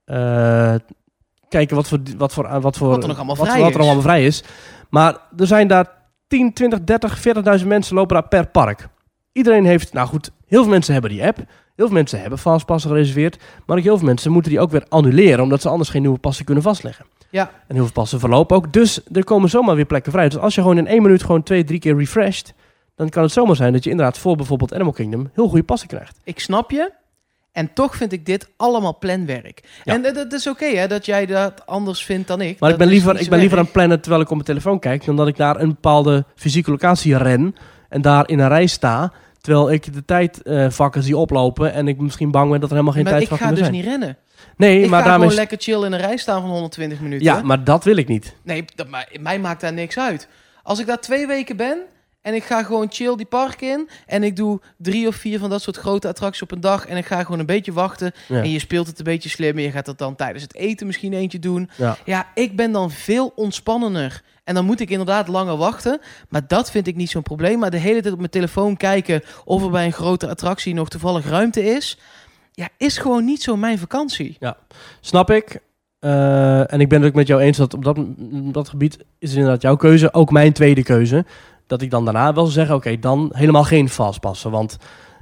kijken wat er allemaal vrij is. Maar er zijn daar 10, 20, 30, 40.000 mensen lopen daar per park. Iedereen heeft, nou goed, heel veel mensen hebben die app. Heel veel mensen hebben fastpassen gereserveerd. Maar ook heel veel mensen moeten die ook weer annuleren, omdat ze anders geen nieuwe passen kunnen vastleggen. Ja. En heel veel passen verlopen ook. Dus er komen zomaar weer plekken vrij. Dus als je gewoon in 1 minuut gewoon 2-3 keer refresht, dan kan het zomaar zijn dat je inderdaad voor bijvoorbeeld Animal Kingdom heel goede passen krijgt. Ik snap je. En toch vind ik dit allemaal planwerk. Ja. En dat is oké, dat jij dat anders vindt dan ik. Maar dat ik ben liever aan het plannen terwijl ik op mijn telefoon kijk, dan dat ik naar een bepaalde fysieke locatie ren en daar in een rij sta, terwijl ik de tijdvakken zie oplopen en ik misschien bang ben dat er helemaal geen tijdvakken meer zijn. Maar ik ga dus niet rennen. Nee, ik maar ga daarmee gewoon lekker chill in een rij staan van 120 minuten. Ja, maar dat wil ik niet. Nee, mij maakt daar niks uit. Als ik daar 2 weken ben en ik ga gewoon chill die park in en ik doe 3 of 4 van dat soort grote attracties op een dag en ik ga gewoon een beetje wachten en je speelt het een beetje slim en je gaat dat dan tijdens het eten misschien eentje doen. Ja, ik ben dan veel ontspannender. En dan moet ik inderdaad langer wachten. Maar dat vind ik niet zo'n probleem. Maar de hele tijd op mijn telefoon kijken of er bij een grote attractie nog toevallig ruimte is, ja, is gewoon niet zo mijn vakantie. Ja, snap ik. En ik ben het ook met jou eens dat op dat gebied is het inderdaad jouw keuze. Ook mijn tweede keuze. Dat ik dan daarna wel zou zeggen, oké, dan helemaal geen fastpassen. Want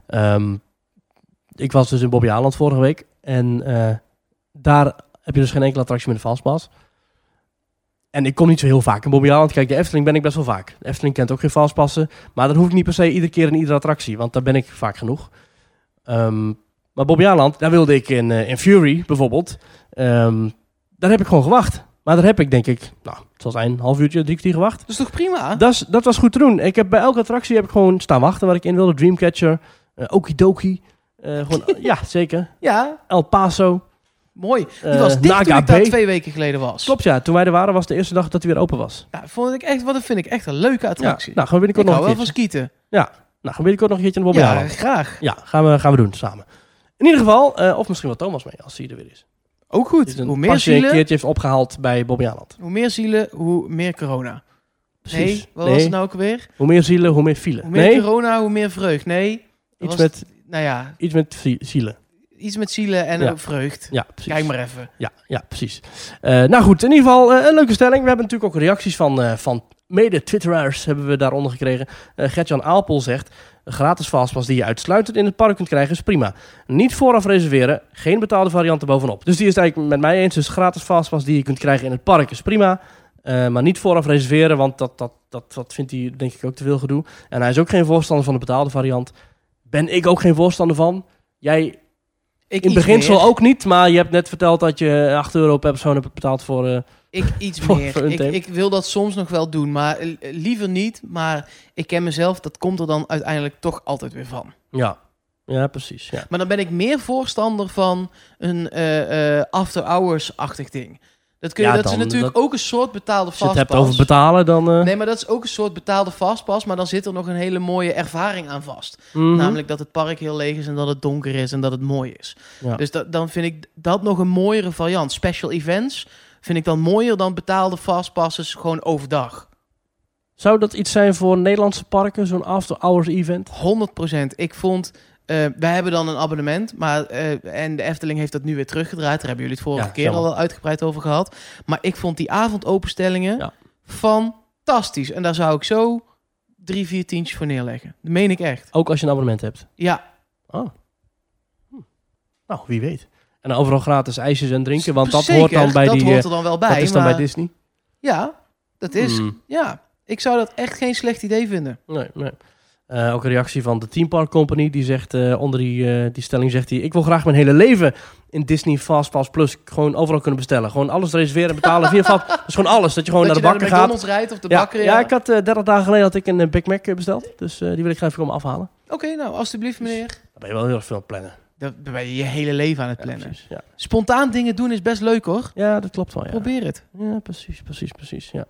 ik was dus in Bobbejaanland vorige week. En daar heb je dus geen enkele attractie met een fastpass. En ik kom niet zo heel vaak in Bobbejaanland. Kijk, de Efteling ben ik best wel vaak. De Efteling kent ook geen fastpassen. Maar dan hoef ik niet per se iedere keer in iedere attractie. Want daar ben ik vaak genoeg. Maar Bobbejaanland, daar wilde ik in Fury bijvoorbeeld. Daar heb ik gewoon gewacht. Maar daar heb ik denk ik, het zal zijn, een half uurtje, 3 kwartier gewacht. Dat is toch prima? Dat was goed te doen. Ik heb bij elke attractie heb ik gewoon staan wachten waar ik in wilde. Dreamcatcher, Okidoki. Ja, zeker. Ja. El Paso. Mooi. Die was dicht Naga toen ik daar Bay. 2 weken geleden was. Klopt, ja. Toen wij er waren was de eerste dag dat hij weer open was. Ja, dat vind ik echt een leuke attractie. Ja, nou, gaan we binnenkort nog een keertje. Ik hou wel van skieten. Ja, nou, gaan we binnenkort nog een keertje naar Bobbejaanland. Ja, graag. Ja, gaan we doen samen. In ieder geval, of misschien wel Thomas mee, als hij er weer is. Ook goed. Die Hoe een meer pasje zielen, een keertje heeft opgehaald bij Bobbejaanland. hoe meer zielen, hoe meer corona. Precies. Nee, wat was het nou ook alweer? Hoe meer zielen, hoe meer file. Hoe meer corona, hoe meer vreugd. Nee. Iets met zielen. Iets met zielen en ook vreugd. Ja, precies. Kijk maar even. Ja, precies. Nou goed, in ieder geval een leuke stelling. We hebben natuurlijk ook reacties van mede-twitteraars hebben we daaronder gekregen. Gertjan Aalpol zegt, gratis fastpass die je uitsluitend in het park kunt krijgen is prima. Niet vooraf reserveren, geen betaalde varianten bovenop. Dus die is het eigenlijk met mij eens. Dus gratis fastpass die je kunt krijgen in het park is prima. Maar niet vooraf reserveren, want dat vindt hij denk ik ook te veel gedoe. En hij is ook geen voorstander van de betaalde variant. Ben ik ook geen voorstander van. Jij in beginsel ook niet, maar je hebt net verteld dat je €8 per persoon hebt betaald voor... Ik iets meer. Ik wil dat soms nog wel doen, maar liever niet. Maar ik ken mezelf, dat komt er dan uiteindelijk toch altijd weer van. Ja. Ja, precies. Ja. Maar dan ben ik meer voorstander van een after-hours-achtig ding. Dat is natuurlijk ook een soort betaalde Als je het fastpass. hebt over betalen, dan... Nee, maar dat is ook een soort betaalde fastpass, maar dan zit er nog een hele mooie ervaring aan vast. Mhm. Namelijk dat het park heel leeg is en dat het donker is en dat het mooi is. Ja. Dus dan vind ik dat nog een mooiere variant. Special events vind ik dan mooier dan betaalde fastpasses gewoon overdag. Zou dat iets zijn voor Nederlandse parken, zo'n after-hours event? 100%. Ik vond... wij hebben dan een abonnement, maar en de Efteling heeft dat nu weer teruggedraaid. Daar hebben jullie het vorige keer al uitgebreid over gehad. Maar ik vond die avondopenstellingen fantastisch. En daar zou ik zo 3-4 tientjes voor neerleggen. Dat meen ik echt. Ook als je een abonnement hebt? Ja. Oh. Nou, wie weet. En dan overal gratis ijsjes en drinken, want dat Zeker, hoort dan bij dat die... hoort er dan wel bij. Dat is dan bij Disney? Ja, dat is... Ja, ik zou dat echt geen slecht idee vinden. Nee. Ook een reactie van de Theme Park Company. Die zegt onder die stelling zegt hij... Ik wil graag mijn hele leven in Disney Fastpass Plus gewoon overal kunnen bestellen. Gewoon alles reserveren en betalen via Fast. Dus gewoon alles. Dat je gewoon dat naar de bakker gaat. McDonald's rijdt of de bakker. Ja, ik had 30 dagen geleden had ik een Big Mac besteld. Dus die wil ik graag even komen afhalen. Oké, nou alstublieft meneer. Dan ben je wel heel erg veel aan het plannen. Dan ben je je hele leven aan het plannen. Precies, ja. Spontaan dingen doen is best leuk hoor. Ja, dat klopt wel. Ja. Probeer het. Ja, precies. Ja.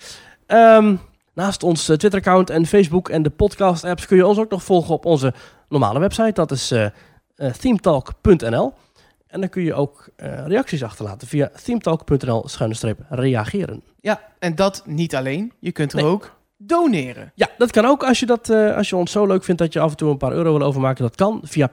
Naast ons Twitter-account en Facebook en de podcast-apps kun je ons ook nog volgen op onze normale website. Dat is themetalk.nl. En dan kun je ook reacties achterlaten via themetalk.nl/reageren. Ja, en dat niet alleen. Je kunt er ook doneren. Ja, dat kan ook als je ons zo leuk vindt dat je af en toe een paar euro wil overmaken. Dat kan via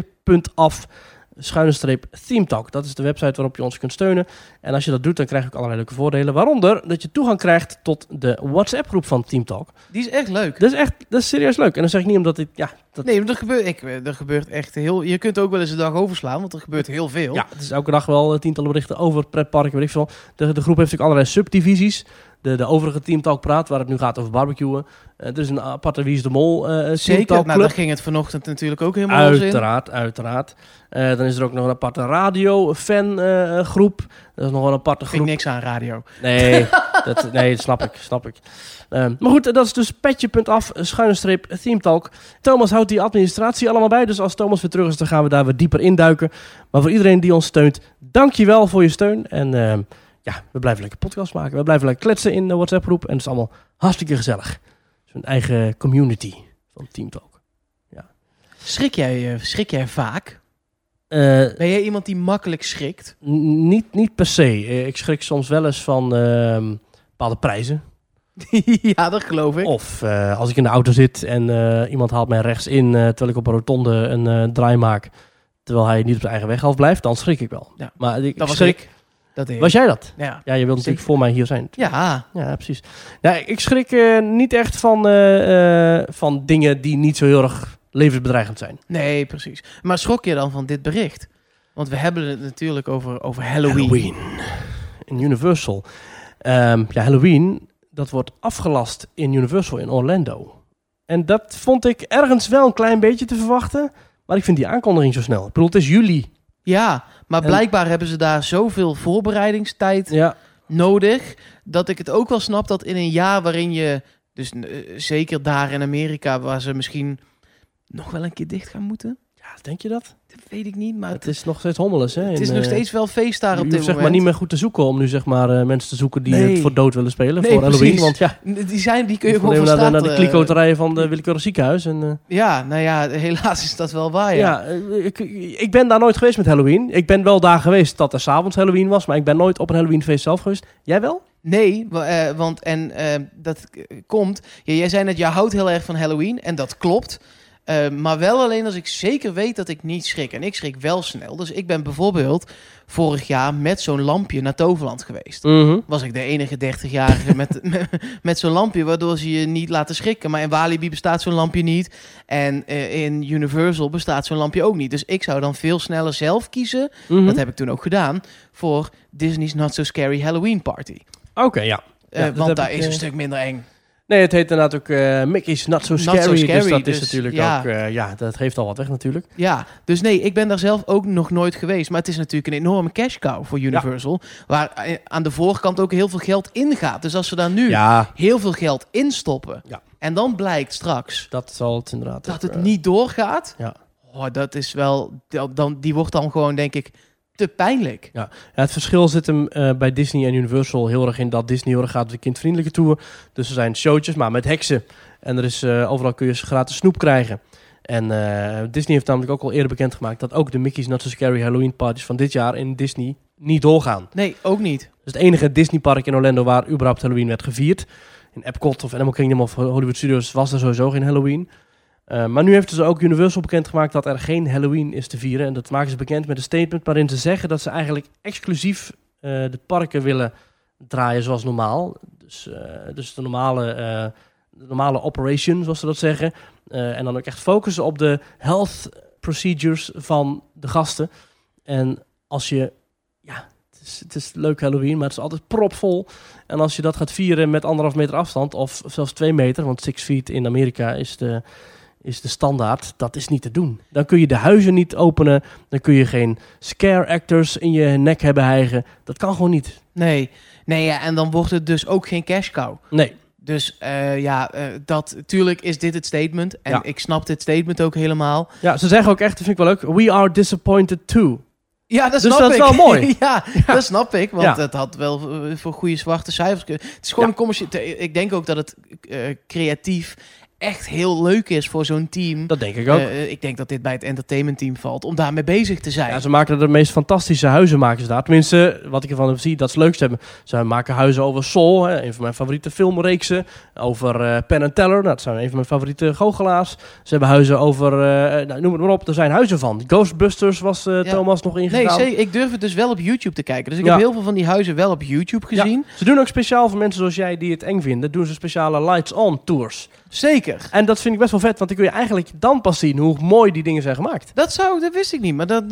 petje.af/themetalk. Dat is de website waarop je ons kunt steunen. En als je dat doet, dan krijg je ook allerlei leuke voordelen. Waaronder dat je toegang krijgt tot de WhatsApp-groep van Theme Talk. Die is echt leuk. Dat is serieus leuk. En dan zeg ik niet omdat ik... Ja, Nee, maar er gebeurt echt heel... Je kunt ook wel eens een dag overslaan, want er gebeurt heel veel. Ja, het is elke dag wel tientallen berichten over pretparken. Weet ik veel. De groep heeft natuurlijk allerlei subdivisies. De overige Theme Talk praat, waar het nu gaat over barbecuen. Er is een aparte Wie is de Mol Zeker, nou daar ging het vanochtend natuurlijk ook helemaal in. Uiteraard. Dan is er ook nog een aparte radio-fan-groep. Dat is nog een aparte groep. Vind ik niks aan radio. Nee, dat snap ik. Maar goed, dat is dus petje.af/themetalk. Thomas houdt die administratie allemaal bij. Dus als Thomas weer terug is, dan gaan we daar weer dieper induiken. Maar voor iedereen die ons steunt, dank je wel voor je steun. En we blijven lekker podcast maken. We blijven lekker kletsen in de WhatsApp-groep. En het is allemaal hartstikke gezellig. Zo'n eigen community van Theme Talk. Ja. Schrik jij vaak? Ben jij iemand die makkelijk schrikt? Niet per se. Ik schrik soms wel eens van bepaalde prijzen. Ja, dat geloof ik. Of als ik in de auto zit en iemand haalt mij rechts in... terwijl ik op een rotonde een draai maak... terwijl hij niet op zijn eigen weg half blijft... dan schrik ik wel. Ja. Maar ik was schrik... ik. Dat Was jij dat? Ja. Ja, je wilt natuurlijk voor mij hier zijn. Ja. Ja, precies. Ja, ik schrik niet echt van dingen die niet zo heel erg levensbedreigend zijn. Nee, precies. Maar schrok je dan van dit bericht? Want we hebben het natuurlijk over Halloween. In Universal. Halloween, dat wordt afgelast in Universal in Orlando. En dat vond ik ergens wel een klein beetje te verwachten. Maar ik vind die aankondiging zo snel. Ik bedoel, het is juli. Ja, maar blijkbaar hebben ze daar zoveel voorbereidingstijd nodig... dat ik het ook wel snap dat in een jaar waarin je... dus zeker daar in Amerika... waar ze misschien nog wel een keer dicht gaan moeten... Ja, denk je dat? Dat weet ik niet, maar... Het is nog steeds hommeles, hè? Het is nog steeds wel feest daar op dit moment. zeg maar niet meer goed te zoeken om nu zeg maar mensen te zoeken die het voor dood willen spelen. Nee, voor Halloween, precies. Want die kun je gewoon van naar straat... de klikoterijen van de willekeurig ziekenhuis. En, ja, nou ja, helaas is dat wel waar, ja. Ik ben daar nooit geweest met Halloween. Ik ben wel daar geweest dat er 's avonds Halloween was, maar ik ben nooit op een Halloweenfeest zelf geweest. Jij wel? Nee, want dat komt... Ja, jij zei net, jij houdt heel erg van Halloween en dat klopt... maar wel alleen als ik zeker weet dat ik niet schrik. En ik schrik wel snel. Dus ik ben bijvoorbeeld vorig jaar met zo'n lampje naar Toverland geweest. Mm-hmm. Was ik de enige 30-jarige met zo'n lampje, waardoor ze je niet laten schrikken. Maar in Walibi bestaat zo'n lampje niet. En in Universal bestaat zo'n lampje ook niet. Dus ik zou dan veel sneller zelf kiezen. Mm-hmm. Dat heb ik toen ook gedaan. Voor Disney's Not So Scary Halloween Party. Oké, ja. Want daar is een stuk minder eng. Nee, het heet inderdaad ook Mickey's Not So Scary. Dus dat is dus, natuurlijk ook... dat geeft al wat weg natuurlijk. Ja, dus nee, ik ben daar zelf ook nog nooit geweest. Maar het is natuurlijk een enorme cash cow voor Universal. Ja. Waar aan de voorkant ook heel veel geld ingaat. Dus als ze daar nu heel veel geld instoppen... en dan blijkt straks dat zal het inderdaad dat het niet doorgaat... Ja. dat is wel... Die wordt dan gewoon, denk ik, te pijnlijk. Ja, het verschil zit hem bij Disney en Universal heel erg in dat Disney heel erg gaat de kindvriendelijke tour. Dus er zijn showtjes, maar met heksen. En er is overal kun je gratis snoep krijgen. En Disney heeft namelijk ook al eerder bekendgemaakt dat ook de Mickey's Not So Scary Halloween parties van dit jaar in Disney niet doorgaan. Nee, ook niet. Dus het enige Disneypark in Orlando waar überhaupt Halloween werd gevierd. In Epcot of Animal Kingdom of Hollywood Studios was er sowieso geen Halloween. Maar nu heeft dus ook Universal bekendgemaakt dat er geen Halloween is te vieren. En dat maken ze bekend met een statement waarin ze zeggen dat ze eigenlijk exclusief de parken willen draaien zoals normaal. Dus de normale operation, zoals ze dat zeggen. En dan ook echt focussen op de health procedures van de gasten. En als je... Ja, het is leuk Halloween, maar het is altijd propvol. En als je dat gaat vieren met 1,5 meter afstand of zelfs 2 meter... want 6 feet in Amerika is de standaard, dat is niet te doen. Dan kun je de huizen niet openen. Dan kun je geen scare actors in je nek hebben hijgen. Dat kan gewoon niet. Nee, en dan wordt het dus ook geen cash cow. Nee. Dus tuurlijk is dit het statement. En ik snap dit statement ook helemaal. Ja, ze zeggen ook echt, dat vind ik wel leuk... We are disappointed too. Ja, dat dus snap dat ik. is wel mooi. ja, dat snap ik. Want het had wel voor goede zwarte cijfers kunnen. Het is gewoon een commercieel... Ik denk ook dat het creatief echt heel leuk is voor zo'n team. Dat denk ik ook. Ik denk dat dit bij het entertainmentteam valt om daarmee bezig te zijn. Ja, ze maken de meest fantastische huizen maken ze daar. Tenminste, wat ik ervan zie, dat ze het leukst hebben. Ze maken huizen over Soul, een van mijn favoriete filmreeksen. Over Penn and Teller, dat zijn een van mijn favoriete goochelaars. Ze hebben huizen over, noem het maar op, er zijn huizen van. Ghostbusters was Thomas nog ingegaan. Nee, ik durf het dus wel op YouTube te kijken. Dus ik heb heel veel van die huizen wel op YouTube gezien. Ja. Ze doen ook speciaal voor mensen zoals jij die het eng vinden, doen ze speciale lights-on tours. Zeker. En dat vind ik best wel vet, want dan kun je eigenlijk dan pas zien hoe mooi die dingen zijn gemaakt. Dat wist ik niet, maar dat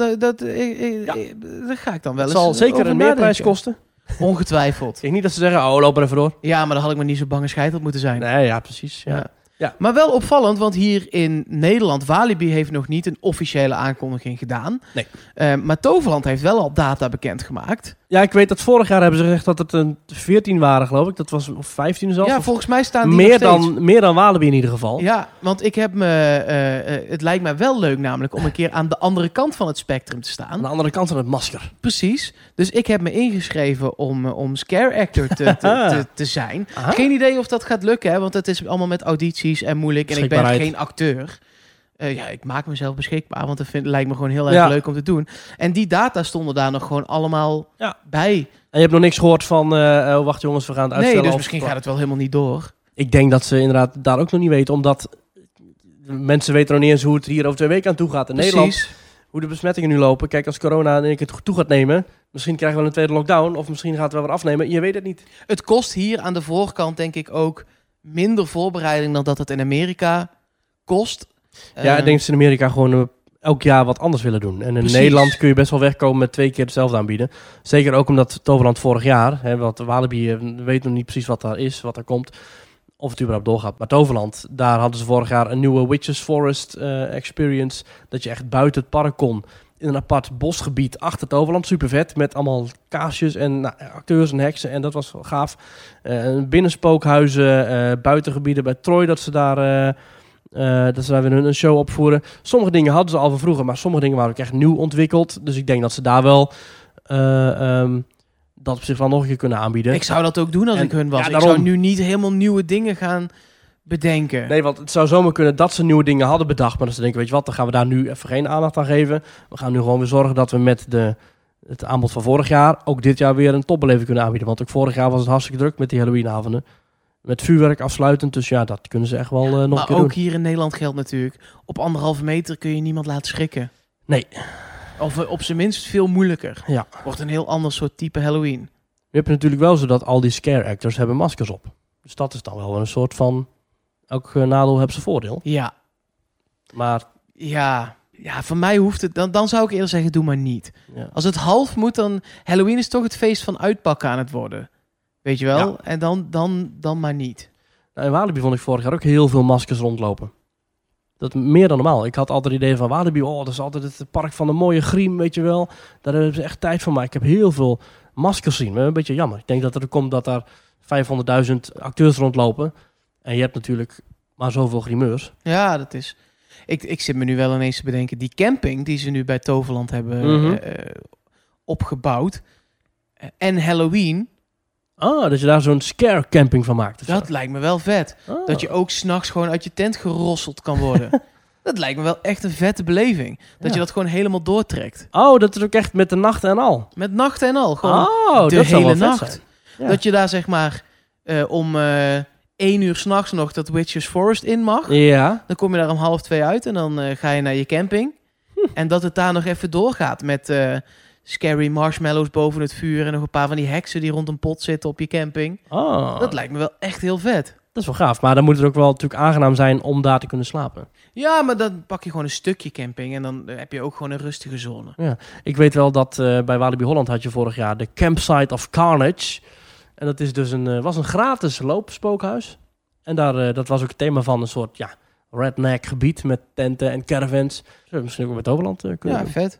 ga ik dan wel eens. Het zal zeker een meerprijs kosten. Ongetwijfeld. Ik denk niet dat ze zeggen, loop er even door. Ja, maar dan had ik maar niet zo bange scheid op moeten zijn. Nee, ja, precies. Ja. Maar wel opvallend, want hier in Nederland, Walibi heeft nog niet een officiële aankondiging gedaan. Nee. Maar Toverland heeft wel al data bekendgemaakt. Ja, ik weet dat vorig jaar hebben ze gezegd dat het een 14 waren, geloof ik. Dat was of 15 zelfs. Ja, volgens mij staan die nog steeds. Meer dan Walibi in ieder geval. Ja, want ik heb het lijkt mij wel leuk namelijk om een keer aan de andere kant van het spectrum te staan. Aan de andere kant van het masker. Precies. Dus ik heb me ingeschreven om scare actor te zijn. Aha. Geen idee of dat gaat lukken, hè, want het is allemaal met audities en moeilijk. En ik ben geen acteur. Ik maak mezelf beschikbaar, want dat lijkt me gewoon heel erg leuk om te doen. En die data stonden daar nog gewoon allemaal bij. En je hebt nog niks gehoord van, wacht jongens, we gaan het uitstellen. Nee, dus misschien gaat het wel helemaal niet door. Ik denk dat ze inderdaad daar ook nog niet weten, omdat mensen weten nog niet eens hoe het hier over 2 weken aan toe gaat. In Nederland, hoe de besmettingen nu lopen. Kijk, als corona in één keer toe gaat nemen, misschien krijgen we een tweede lockdown, of misschien gaat het wel weer afnemen. Je weet het niet. Het kost hier aan de voorkant denk ik ook minder voorbereiding dan dat het in Amerika kost. Ja, ik denk dat ze in Amerika gewoon elk jaar wat anders willen doen. En in Nederland kun je best wel wegkomen met 2 keer hetzelfde aanbieden. Zeker ook omdat Toverland vorig jaar, want Walibi weet nog niet precies wat daar is, wat er komt. Of het überhaupt doorgaat. Maar Toverland, daar hadden ze vorig jaar een nieuwe Witches Forest experience. Dat je echt buiten het park kon. In een apart bosgebied achter Toverland. Super vet. Met allemaal kaarsjes en acteurs en heksen. En dat was wel gaaf. Binnenspookhuizen, buitengebieden bij Troy. Dat ze daar weer een show opvoeren. Sommige dingen hadden ze al van vroeger. Maar sommige dingen waren ook echt nieuw ontwikkeld. Dus ik denk dat ze daar wel dat op zich wel nog een keer kunnen aanbieden. Ik zou dat ook doen als ik hun was. Ik zou nu niet helemaal nieuwe dingen gaan bedenken. Nee, want het zou zomaar kunnen dat ze nieuwe dingen hadden bedacht. Maar dat ze denken, weet je wat, dan gaan we daar nu even geen aandacht aan geven. We gaan nu gewoon weer zorgen dat we met het aanbod van vorig jaar ook dit jaar weer een topbeleving kunnen aanbieden. Want ook vorig jaar was het hartstikke druk met die Halloweenavonden. Met vuurwerk afsluitend. Dus ja, dat kunnen ze echt wel nog een keer doen. Maar ook hier in Nederland geldt natuurlijk, op 1,5 meter kun je niemand laten schrikken. Nee. Of op zijn minst veel moeilijker. Ja. Wordt een heel ander soort type Halloween. Je hebt natuurlijk wel zo dat al die scare actors hebben maskers op. Dus dat is dan wel een soort van... Elk nadeel heeft zijn voordeel. Ja. Maar... Ja, voor mij hoeft het... Dan zou ik eerder zeggen, doe maar niet. Ja. Als het half moet, dan... Halloween is toch het feest van uitpakken aan het worden. Weet je wel? Ja. En dan maar niet. Nou, in Walibi vond ik vorig jaar ook heel veel maskers rondlopen. Dat meer dan normaal. Ik had altijd het idee van Walibi, dat is altijd het park van de mooie griem, weet je wel. Daar hebben ze echt tijd voor. Maar ik heb heel veel maskers gezien. Maar een beetje jammer. Ik denk dat er komt dat daar 500.000 acteurs rondlopen. En je hebt natuurlijk maar zoveel grimeurs. Ja, dat is... Ik zit me nu wel ineens te bedenken, die camping die ze nu bij Toverland hebben opgebouwd. En Halloween. Dat je daar zo'n scare camping van maakt. of zo. Dat lijkt me wel vet. Dat je ook 's nachts gewoon uit je tent gerosseld kan worden. Dat lijkt me wel echt een vette beleving. Dat je dat gewoon helemaal doortrekt. Dat is ook echt met de nachten en al. Met nachten en al. Gewoon de dat zou hele wel vet nacht. zijn. Ja. Dat je daar zeg maar om 1 uur 's nachts nog dat Witch's Forest in mag. Ja. Dan kom je daar om 1:30 uit en dan ga je naar je camping. En dat het daar nog even doorgaat met scary marshmallows boven het vuur en nog een paar van die heksen die rond een pot zitten op je camping. Dat lijkt me wel echt heel vet. Dat is wel gaaf. Maar dan moet het ook wel natuurlijk aangenaam zijn om daar te kunnen slapen. Ja, maar dan pak je gewoon een stukje camping en dan heb je ook gewoon een rustige zone. Ja. Ik weet wel dat bij Walibi Holland had je vorig jaar de Campsite of Carnage. En dat is dus was een gratis loopspookhuis. En dat was ook het thema van een soort redneck gebied met tenten en caravans. Zullen we misschien ook met Toverland kunnen doen. Vet.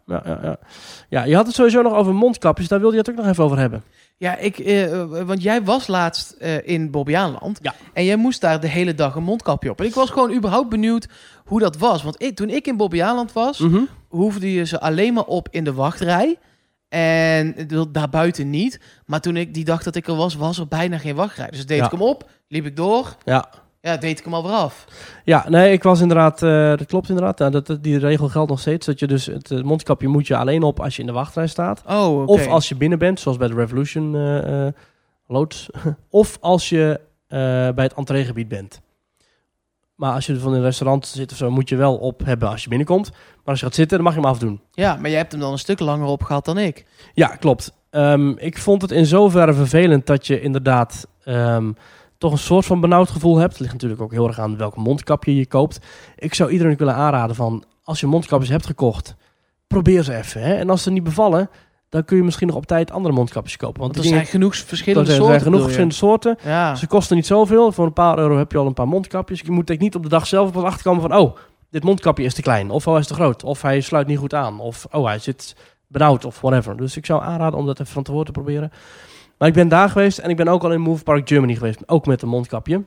Ja, je had het sowieso nog over mondkapjes. Daar wilde je het ook nog even over hebben. Ja, want jij was laatst in Bobbejaanland. Ja. En jij moest daar de hele dag een mondkapje op. En ik was gewoon überhaupt benieuwd hoe dat was. Want toen ik in Bobbejaanland was, hoefde je ze alleen maar op in de wachtrij. En daarbuiten niet. Maar toen ik die dag dat ik er was er bijna geen wachtrij. Dus deed ik hem op, liep ik door. Ja, deed ik hem al weer af. Ja, nee, ik was inderdaad... dat klopt inderdaad. Nou, die regel geldt nog steeds. Dat je dus het mondkapje moet je alleen op als je in de wachtrij staat. Oh, oké. Of als je binnen bent, zoals bij de Revolution loods. Of als je bij het entreegebied bent. Maar als je van in een restaurant zit of zo, moet je wel op hebben als je binnenkomt. Maar als je gaat zitten, dan mag je hem afdoen. Ja, maar jij hebt hem dan een stuk langer op gehad dan ik. Ja, klopt. Ik vond het in zoverre vervelend dat je inderdaad toch een soort van benauwd gevoel hebt. Het ligt natuurlijk ook heel erg aan welke mondkapje je koopt. Ik zou iedereen willen aanraden van, als je mondkapjes hebt gekocht, probeer ze even. Hè? En als ze niet bevallen, dan kun je misschien nog op tijd andere mondkapjes kopen. Want er zijn genoeg verschillende soorten. Er zijn genoeg verschillende soorten. Ja. Ze kosten niet zoveel. Voor een paar euro heb je al een paar mondkapjes. Je moet eigenlijk niet op de dag zelf op achterkomen van, dit mondkapje is te klein. Of hij is te groot. Of hij sluit niet goed aan. Of hij zit benauwd of whatever. Dus ik zou aanraden om dat even van tevoren te proberen. Maar ik ben daar geweest en ik ben ook al in Move Park Germany geweest. Ook met een mondkapje.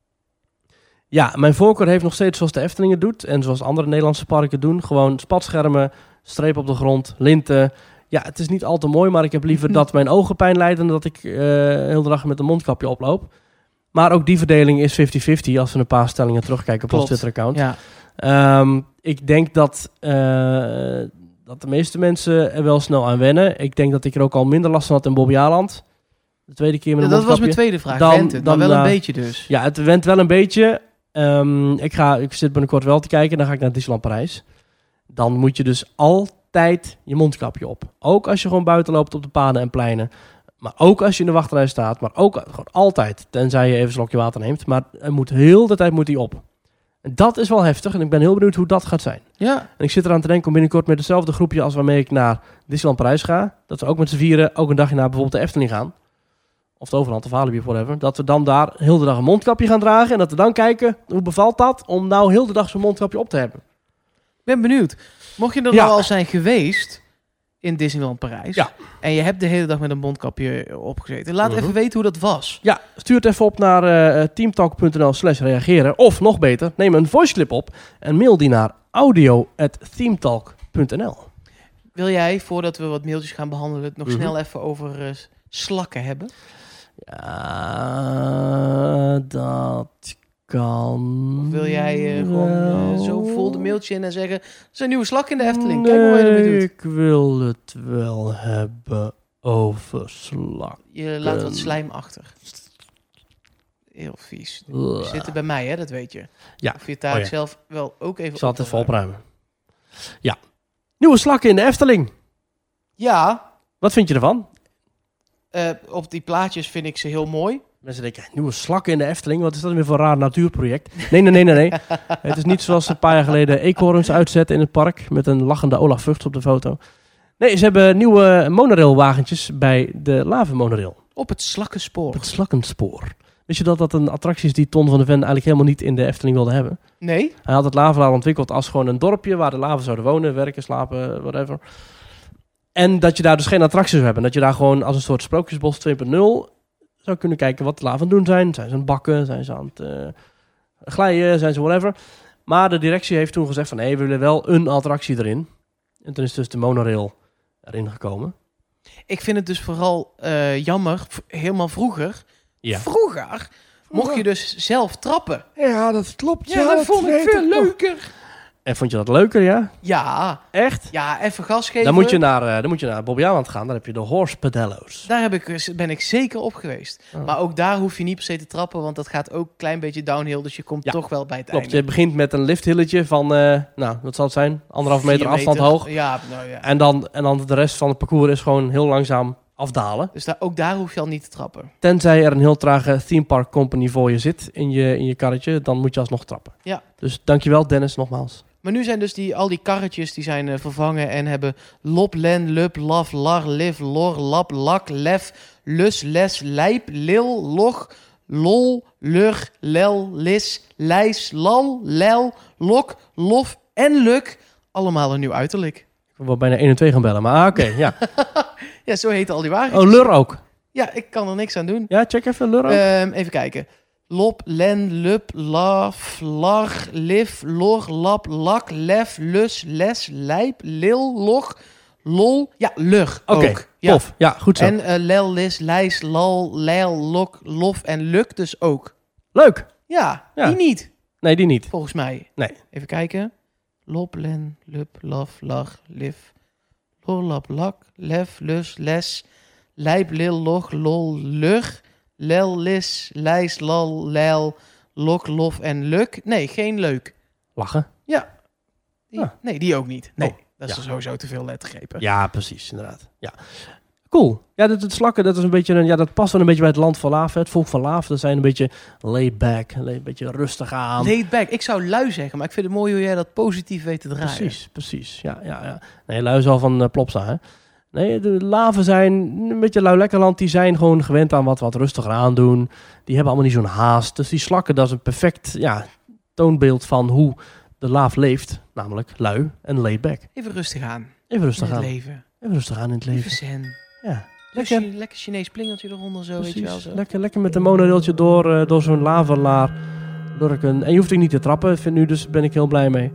Ja, mijn voorkeur heeft nog steeds zoals de Efteling het doet. En zoals andere Nederlandse parken doen. Gewoon spatschermen, streep op de grond, linten. Ja, het is niet al te mooi, maar ik heb liever dat mijn ogen pijn lijden dan dat ik heel de dag met een mondkapje oploop. Maar ook die verdeling is 50-50 als we een paar stellingen terugkijken op ons Twitter-account. Ja. Ik denk dat de meeste mensen er wel snel aan wennen. Ik denk dat ik er ook al minder last van had in Bobbejaanland. De tweede keer met een mondkapje. Dat was mijn tweede vraag. Went het? Maar wel een beetje dus. Ja, het went wel een beetje. Ik zit binnenkort wel te kijken. Dan ga ik naar Disneyland Parijs. Dan moet je dus altijd je mondkapje op. Ook als je gewoon buiten loopt op de paden en pleinen. Maar ook als je in de wachtrij staat. Maar ook gewoon altijd. Tenzij je even een slokje water neemt. Maar heel de tijd moet die op. En dat is wel heftig. En ik ben heel benieuwd hoe dat gaat zijn. Ja. En ik zit eraan te denken om binnenkort met hetzelfde groepje als waarmee ik naar Disneyland Parijs ga. Dat we ook met z'n vieren ook een dagje naar bijvoorbeeld de Efteling gaan. Of het Overland of Walibi of whatever. Dat we dan daar heel de dag een mondkapje gaan dragen. En dat we dan kijken, hoe bevalt dat om nou heel de dag zo'n mondkapje op te hebben. Ik ben benieuwd. Mocht je er al zijn geweest in Disneyland Parijs. Ja. En je hebt de hele dag met een mondkapje opgezeten. Laat even weten hoe dat was. Ja, stuur het even op naar teamtalk.nl/reageren. Of nog beter, neem een voiceclip op en mail die naar audio@teamtalk.nl. Wil jij, voordat we wat mailtjes gaan behandelen, het nog snel even over slakken hebben? Ja, dat kan. Of wil jij gewoon zo vol de mailtje in en zeggen, er zijn nieuwe slakken in de Efteling. Kijk hoe je ermee doet. Ik wil het wel hebben over slakken. Je laat wat slijm achter. Heel vies. Die zitten bij mij, hè, dat weet je. Ja. Of je het daar zelf wel ook even ik zal het even opruimen. Ja. Nieuwe slakken in de Efteling. Ja. Wat vind je ervan? Op die plaatjes vind ik ze heel mooi. Mensen denken, nieuwe slakken in de Efteling. Wat is dat weer voor een raar natuurproject? Nee. Het is niet zoals een paar jaar geleden eekhoorns uitzetten in het park. Met een lachende Olaf Vught op de foto. Nee, ze hebben nieuwe monorailwagentjes bij de Lavenmonorail. Op het slakkenspoor. Op het slakkenspoor. Wist je dat een attractie is die Ton van de Ven eigenlijk helemaal niet in de Efteling wilde hebben? Nee. Hij had het Lavelaar ontwikkeld als gewoon een dorpje waar de laven zouden wonen, werken, slapen, whatever. En dat je daar dus geen attracties zou hebben. Dat je daar gewoon als een soort Sprookjesbos 2.0 zou kunnen kijken wat de laven aan het doen zijn. Zijn ze aan het bakken? Zijn ze aan het glijden? Zijn ze whatever? Maar de directie heeft toen gezegd van... nee, we willen wel een attractie erin. En toen is dus de monorail erin gekomen. Ik vind het dus vooral jammer. Helemaal vroeger... Ja. Vroeger mocht je dus zelf trappen. Ja, dat klopt. Ja, dat vond ik veel leuker. En vond je dat leuker, ja? Ja. Echt? Ja, even gas geven. Dan moet je naar Bobby Aland gaan. Daar heb je de Horse Pedello's. Daar ben ik zeker op geweest. Oh. Maar ook daar hoef je niet per se te trappen, want dat gaat ook een klein beetje downhill. Dus je komt toch wel bij het Klopt, einde. je begint met een lifthilletje van, wat zal het zijn? 1,5 meter 4 afstand meter. hoog. Ja, nou ja. En dan de rest van het parcours is gewoon heel langzaam afdalen. Dus ook daar hoef je al niet te trappen. Tenzij er een heel trage theme park company voor je zit in je karretje, dan moet je alsnog trappen. Ja. Dus dankjewel Dennis nogmaals. Maar nu zijn dus al die karretjes die zijn vervangen en hebben lop, len, lup, laf, lar, liv, lor, lap, lak, lef, lus, les, lijp, lil, log, lol, lur, lel, lis, lijs, lal, lel, lok, lof en luk. Allemaal een nieuw uiterlijk. Ik wil bijna 1 en 2 gaan bellen, maar oké, ja. Ja, zo heten al die wagens. Oh, Lur ook. Ja, ik kan er niks aan doen. Ja, check even Lur ook. Even kijken. Lop, len, lup, laf, lar, liv, lor, lap, lak, lef, lus, les, lijp, lil, log, lol. Ja, lur Oké, ook. Ja. tof. Ja, goed zo. En lel, lis, lijs, lal, leil, lok, lof en luk dus ook. Leuk. Ja, Ja. die niet, Nee, die niet. volgens mij. Nee. Even kijken. Lop, len, lup, laf, lar, liv, lor, lap, lak, lef, lus, les, lijp, lil, log, lol, lur, lel, lis, lijs, lal, leil, lok, lof en luk. Nee, geen leuk. Lachen. Nee, die ook niet. Nee, Oh, dat is ja. sowieso te veel lettergrepen. Ja, precies, inderdaad. Ja. Cool. Ja, dat slakken, dat is een beetje dat past wel een beetje bij het land van Laaf. Het volk van Laaf, dat zijn een beetje laid back, een beetje rustig aan. Laid back. Ik zou lui zeggen, maar ik vind het mooi hoe jij dat positief weet te draaien. Precies. Ja. Nee, lui is al van Plopsa, hè. Nee, de Laven zijn een beetje lui lekkerland. Die zijn gewoon gewend aan wat rustiger aandoen. Die hebben allemaal niet zo'n haast. Dus die slakken, dat is een perfect toonbeeld van hoe de Laaf leeft. Namelijk lui en laid back. Even rustig aan. Even rustig in het aan. leven. Even rustig aan in het Even leven. zen. Ja, Lekker. lekker. Lekker Chinees plingeltje eronder zo, weet je wel. Precies. Zo. Lekker met een monorailtje door zo'n lavalaar lurken. En je hoeft ook niet te trappen. Ben ik heel blij mee.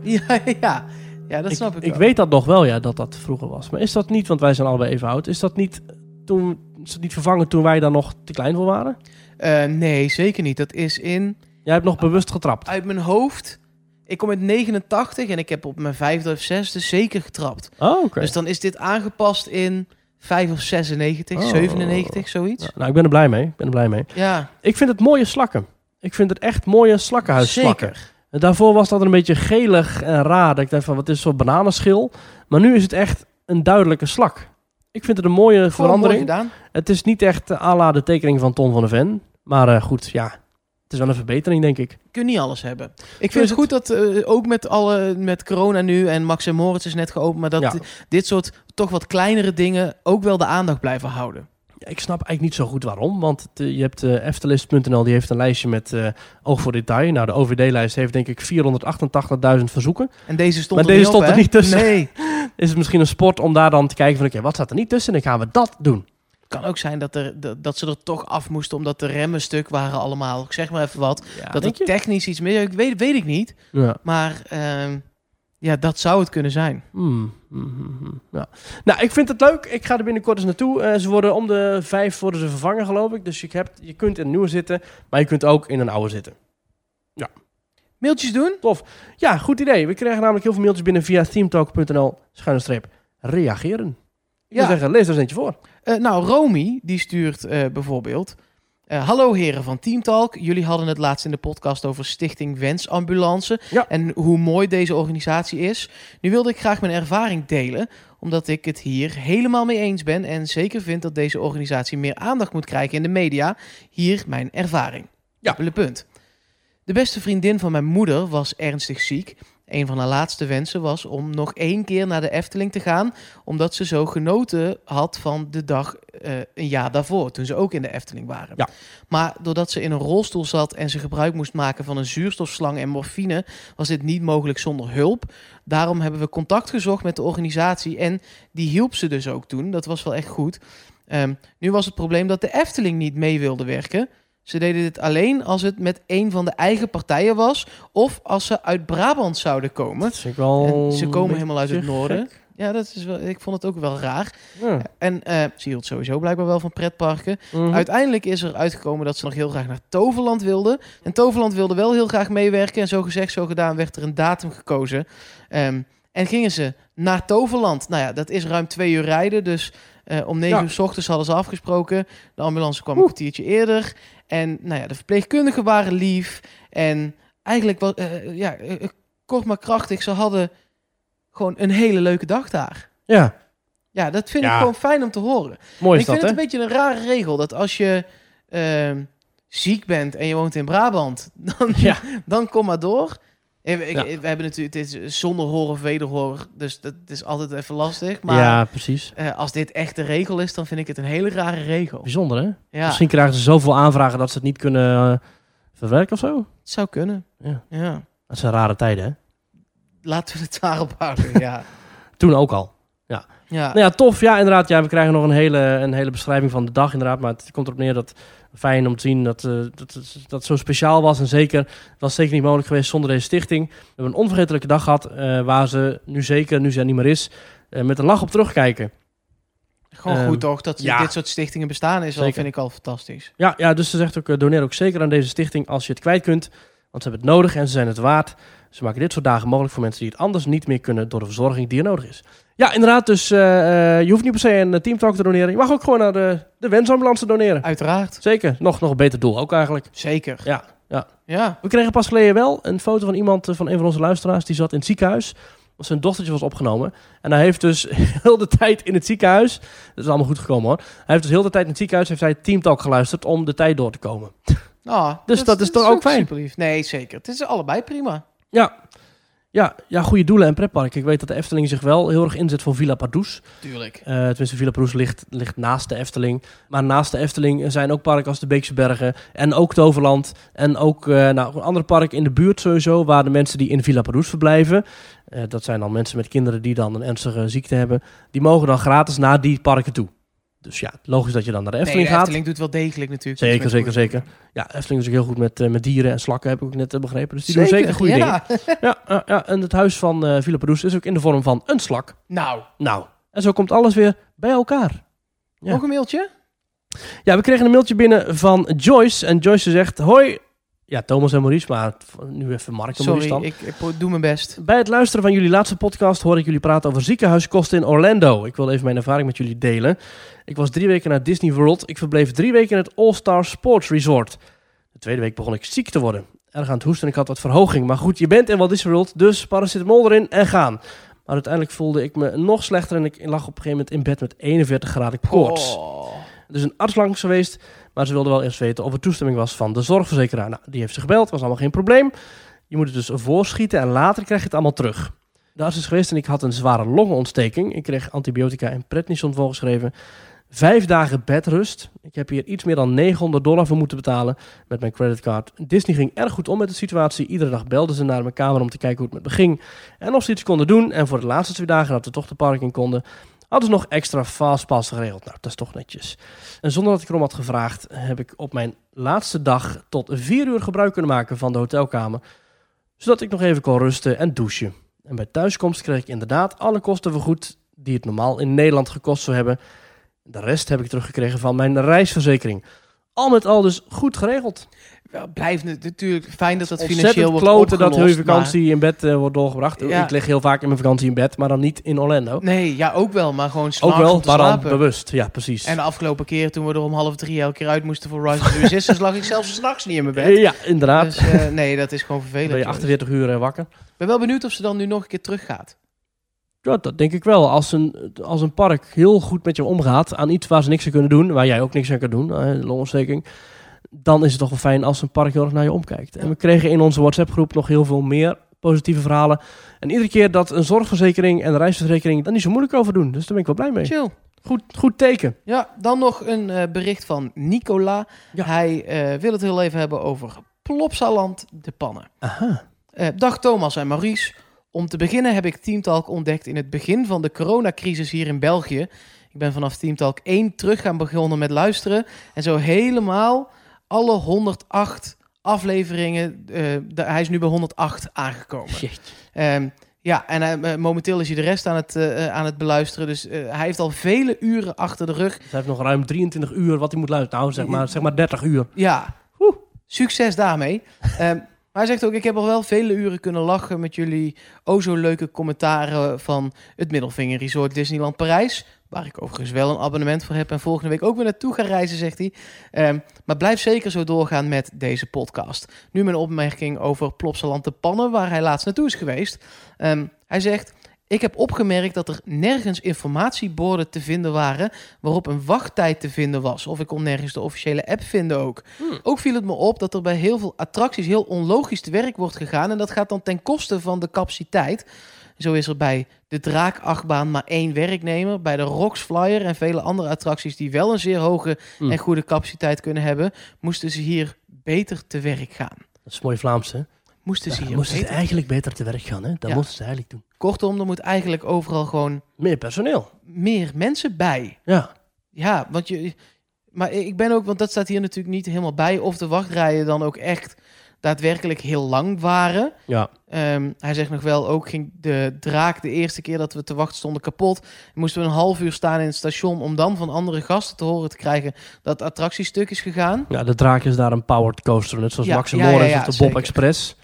Ja, dat snap ik Ik wel. weet dat nog wel, ja, dat vroeger was. Maar is dat niet, want wij zijn allebei even oud, is dat niet vervangen toen wij daar nog te klein voor waren? Nee, zeker niet. Dat is Jij hebt nog bewust getrapt. uit mijn hoofd. Ik kom uit 89 en ik heb op mijn 5e of 6e zeker getrapt. Oh, oké. Dus dan is dit aangepast in 5 of 96, Oh. 97, zoiets. Ja, nou, ik ben er blij mee. Ja, Ik vind het mooie slakken. Ik vind het echt mooie slakkenhuisslakken. zeker. En daarvoor was dat een beetje gelig en raar. Dat ik dacht van, wat is zo'n bananenschil? Maar nu is het echt een duidelijke slak. Ik vind het een mooie Gewoon mooi verandering. gedaan. Het is niet echt à la de tekening van Ton van de Ven. Maar goed, ja. Het is wel een verbetering, denk ik. Je kunt niet alles hebben. Ik is vind het goed dat ook met corona nu en Max en Moritz is net geopend, maar dat Ja. dit soort toch wat kleinere dingen ook wel de aandacht blijven houden. Ja, ik snap eigenlijk niet zo goed waarom. Want je hebt Eftelist.nl, die heeft een lijstje met oog voor detail. Nou, de OVD-lijst heeft denk ik 488.000 verzoeken. En deze stond Maar er deze niet op, stond er hè? niet tussen. Nee. Is het misschien een sport om daar dan te kijken van, oké, wat staat er niet tussen? En dan gaan we dat doen. Het kan ook zijn dat ze er toch af moesten omdat de remmen stuk waren allemaal. Ik zeg maar even wat. Ja, dat denk er je? technisch iets meer... Weet ik niet. Ja. Maar ja, dat zou het kunnen zijn. Ja. Nou, ik vind het leuk. Ik ga er binnenkort eens naartoe. Ze worden om de 5 worden ze vervangen, geloof ik. Dus je kunt in een nieuwe zitten, maar je kunt ook in een oude zitten. Mailtjes doen? Tof. Ja, goed idee. We krijgen namelijk heel veel mailtjes binnen via themetalk.nl/reageren. Ik wil zeggen, lees er eens eentje voor. Nou, Romy, die stuurt bijvoorbeeld... hallo heren van Teamtalk. Jullie hadden het laatst in de podcast over Stichting Wensambulance. Ja. En hoe mooi deze organisatie is. Nu wilde ik graag mijn ervaring delen. Omdat ik het hier helemaal mee eens ben. En zeker vind dat deze organisatie meer aandacht moet krijgen in de media. Hier mijn ervaring. Ja. Dubbele punt. De beste vriendin van mijn moeder was ernstig ziek. Een van haar laatste wensen was om nog 1 keer naar de Efteling te gaan, omdat ze zo genoten had van de dag een jaar daarvoor, toen ze ook in de Efteling waren. Ja. Maar doordat ze in een rolstoel zat en ze gebruik moest maken van een zuurstofslang en morfine, was dit niet mogelijk zonder hulp. Daarom hebben we contact gezocht met de organisatie en die hielp ze dus ook toen. Dat was wel echt goed. Nu was het probleem dat de Efteling niet mee wilde werken. Ze deden dit alleen als het met een van de eigen partijen was. Of als ze uit Brabant zouden komen. Dat vind ik wel En ze een komen beetje helemaal uit het noorden. gek. Ja, dat is wel, ik vond het ook wel raar. Ja. En ze hield sowieso blijkbaar wel van pretparken. Mhm. Uiteindelijk is er uitgekomen dat ze nog heel graag naar Toverland wilden. En Toverland wilde wel heel graag meewerken. En zo gezegd, zo gedaan, werd er een datum gekozen. En gingen ze naar Toverland. Nou ja, dat is ruim 2 uur rijden. Dus om 9 uur 's ochtends hadden ze afgesproken. De ambulance kwam een kwartiertje eerder. En nou ja, de verpleegkundigen waren lief. En eigenlijk, kort maar krachtig, ze hadden gewoon een hele leuke dag daar. Ja, Ja, dat vind ik Ja. gewoon fijn om te horen. mooi Ik is vind dat, het hè? een beetje een rare regel. Dat als je ziek bent en je woont in Brabant, dan kom maar door. We hebben natuurlijk, dit is zonder horen of wederhoor, dus dat is altijd even lastig. Maar Ja, precies. als dit echt de regel is, dan vind ik het een hele rare regel. Bijzonder, hè? Ja, Misschien krijgen ze zoveel aanvragen dat ze het niet kunnen verwerken of zo. het zou kunnen. Ja. Dat zijn rare tijden, hè? Laten we het daarop houden, ja. Toen ook al. Ja. Nou ja, tof. Ja, inderdaad. Ja, we krijgen nog een hele beschrijving van de dag, inderdaad. Maar het komt erop neer dat fijn om te zien dat het zo speciaal was. En zeker, het was zeker niet mogelijk geweest zonder deze stichting. We hebben een onvergetelijke dag gehad, waar ze nu zeker, nu ze er niet meer is, met een lach op terugkijken. Gewoon goed toch, dat ja. dit soort stichtingen bestaan is, Zeker. vind ik al fantastisch. Ja, dus ze zegt ook, doneer ook zeker aan deze stichting als je het kwijt kunt. Want ze hebben het nodig en ze zijn het waard. Ze maken dit soort dagen mogelijk voor mensen die het anders niet meer kunnen door de verzorging die er nodig is. Ja, inderdaad. Dus je hoeft niet per se een teamtalk te doneren. Je mag ook gewoon naar de wensambulance doneren. Uiteraard. Zeker. Nog een beter doel ook eigenlijk. Zeker. Ja. We kregen pas geleden wel een foto van iemand, van een van onze luisteraars. Die zat in het ziekenhuis. Want zijn dochtertje was opgenomen. En hij heeft dus heel de tijd in het ziekenhuis... Dat is allemaal goed gekomen hoor. Hij heeft dus heel de tijd in het ziekenhuis... heeft hij teamtalk geluisterd om de tijd door te komen. Dus dat is toch ook fijn? Super lief. Nee, zeker. Het is allebei prima. Ja, goede doelen en pretparken. Ik weet dat de Efteling zich wel heel erg inzet voor Villa Pardoes. Tuurlijk. Tenminste, Villa Pardoes ligt naast de Efteling. Maar naast de Efteling zijn ook parken als de Beekse Bergen. En ook Toverland. En ook een andere park in de buurt sowieso. Waar de mensen die in Villa Pardoes verblijven. Dat zijn dan mensen met kinderen die dan een ernstige ziekte hebben. Die mogen dan gratis naar die parken toe. Dus ja, logisch dat je dan naar de Efteling de gaat. Efteling doet wel degelijk natuurlijk. Zeker. Ja, Efteling is ook heel goed met dieren en slakken, heb ik ook net begrepen. Dus die doen zeker goede dingen. Ja, en het huis van Villa Pardoes is ook in de vorm van een slak. Nou, en zo komt alles weer bij elkaar. Ja. Nog een mailtje? Ja, we kregen een mailtje binnen van Joyce. En Joyce zegt, hoi. Ja, Thomas en Maurice, maar nu even Mark en Maurice dan. Ik doe mijn best. Bij het luisteren van jullie laatste podcast hoor ik jullie praten over ziekenhuiskosten in Orlando. Ik wil even mijn ervaring met jullie delen. Ik was 3 weken naar Disney World. Ik verbleef 3 weken in het All-Star Sports Resort. De tweede week begon ik ziek te worden. Erg aan het hoesten en ik had wat verhoging. Maar goed, je bent in Walt Disney World, dus paracetamol erin en gaan. Maar uiteindelijk voelde ik me nog slechter en ik lag op een gegeven moment in bed met 41 graden koorts. Er is een arts langs geweest, maar ze wilde wel eerst weten of er toestemming was van de zorgverzekeraar. Nou, die heeft ze gebeld, was allemaal geen probleem. Je moet het dus voorschieten en later krijg je het allemaal terug. De arts is geweest en ik had een zware longontsteking. Ik kreeg antibiotica en prednison voorgeschreven. 5 dagen bedrust. Ik heb hier iets meer dan $900 voor moeten betalen met mijn creditcard. Disney ging erg goed om met de situatie. Iedere dag belden ze naar mijn kamer om te kijken hoe het met me ging. En of ze iets konden doen. En voor de laatste 2 dagen dat we toch de park in konden, hadden ze nog extra fastpass geregeld. Nou, dat is toch netjes. En zonder dat ik erom had gevraagd, heb ik op mijn laatste dag tot 4 uur gebruik kunnen maken van de hotelkamer. Zodat ik nog even kon rusten en douchen. En bij thuiskomst kreeg ik inderdaad alle kosten vergoed die het normaal in Nederland gekost zou hebben. De rest heb ik teruggekregen van mijn reisverzekering. Al met al dus goed geregeld. Blijft natuurlijk fijn dat dat financieel Ontzettend wordt kloten opgelost. dat heel je vakantie in bed wordt doorgebracht. Ja. Ik lig heel vaak in mijn vakantie in bed, maar dan niet in Orlando. Nee, ja, ook wel, maar gewoon Ook s'nachts wel, om te maar dan slapen. bewust. Ja, precies. En de afgelopen keer, toen we er om 2:30 elke keer uit moesten voor Rise of the Resistance, lag ik zelfs 's nachts niet in mijn bed. Ja, inderdaad. Dus nee, dat is gewoon vervelend. Ben je 48 uur wakker? Ik ben wel benieuwd of ze dan nu nog een keer teruggaat. Ja, dat denk ik wel. Als een park heel goed met je omgaat aan iets waar ze niks aan kunnen doen, waar jij ook niks aan kan doen, longontsteking, dan is het toch wel fijn als een park heel erg naar je omkijkt. En we kregen in onze WhatsApp-groep nog heel veel meer positieve verhalen. En iedere keer dat een zorgverzekering en een reisverzekering daar niet zo moeilijk over doen. Dus daar ben ik wel blij mee. Chill. Goed teken. Ja, dan nog een bericht van Nicola. Ja. Hij wil het heel even hebben over Plopsaland de Pannen. Aha. Dag Thomas en Maurice. Om te beginnen heb ik Teamtalk ontdekt in het begin van de coronacrisis hier in België. Ik ben vanaf Teamtalk 1 terug gaan begonnen met luisteren. En zo helemaal alle 108 afleveringen. Hij is nu bij 108 aangekomen. Ja, en momenteel is hij de rest aan het beluisteren. Dus hij heeft al vele uren achter de rug. Dus hij heeft nog ruim 23 uur wat hij moet luisteren. Nou, zeg maar 30 uur. Ja, succes daarmee. Maar hij zegt ook, ik heb al wel vele uren kunnen lachen met jullie zo leuke commentaren van het Middelvinger Resort Disneyland Parijs. Waar ik overigens wel een abonnement voor heb en volgende week ook weer naartoe ga reizen, zegt hij. Maar blijf zeker zo doorgaan met deze podcast. Nu mijn opmerking over Plopsaland de Pannen, waar hij laatst naartoe is geweest. Hij zegt, ik heb opgemerkt dat er nergens informatieborden te vinden waren waarop een wachttijd te vinden was. Of ik kon nergens de officiële app vinden ook. Ook viel het me op dat er bij heel veel attracties heel onlogisch te werk wordt gegaan. En dat gaat dan ten koste van de capaciteit. Zo is er bij de Draak-achtbaan maar 1 werknemer. Bij de Rocks Flyer en vele andere attracties die wel een zeer hoge en goede capaciteit kunnen hebben, moesten ze hier beter te werk gaan. Dat is mooi Vlaams, hè? Moesten ze eigenlijk beter te werk gaan, hè? Dat moesten ze eigenlijk doen. Kortom, er moet eigenlijk overal gewoon meer personeel. Meer mensen bij. Ja, maar ik ben ook, want dat staat hier natuurlijk niet helemaal bij, of de wachtrijen dan ook echt daadwerkelijk heel lang waren. Ja. Hij zegt nog wel, ook ging de Draak de eerste keer dat we te wachten stonden kapot. Moesten we een half uur staan in het station om dan van andere gasten te horen te krijgen dat het attractiestuk is gegaan. Ja, de Draak is daar een powered coaster, net zoals Max Morris of de zeker. Bob Express.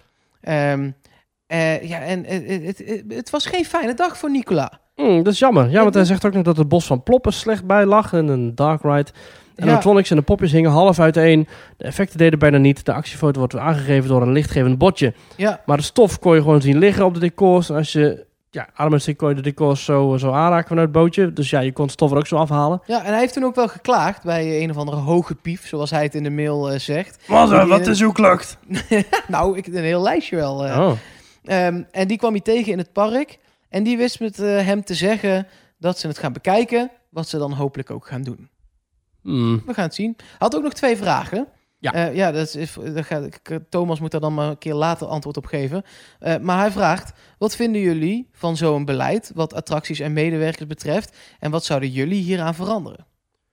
Het was geen fijne dag voor Nicola. Dat is jammer. Ja, want hij zegt ook nog dat het bos van Ploppen slecht bij lag en een dark ride. En de animatronics en de popjes hingen half uiteen. De effecten deden bijna niet. De actiefoto wordt aangegeven door een lichtgevend botje. Ja. Maar de stof kon je gewoon zien liggen op de decors. En als je arm en stick kon je de decors zo aanraken vanuit het bootje. Dus ja, je kon het stof er ook zo afhalen. Ja, en hij heeft toen ook wel geklaagd bij een of andere hoge pief, zoals hij het in de mail zegt. Wat is uw klacht? Nou, een heel lijstje wel. En die kwam hij tegen in het park. En die wist met hem te zeggen dat ze het gaan bekijken, wat ze dan hopelijk ook gaan doen. We gaan het zien. Hij had ook nog 2 vragen. Ja. Thomas moet daar dan maar een keer later antwoord op geven. Maar hij vraagt, wat vinden jullie van zo'n beleid wat attracties en medewerkers betreft? En wat zouden jullie hieraan veranderen?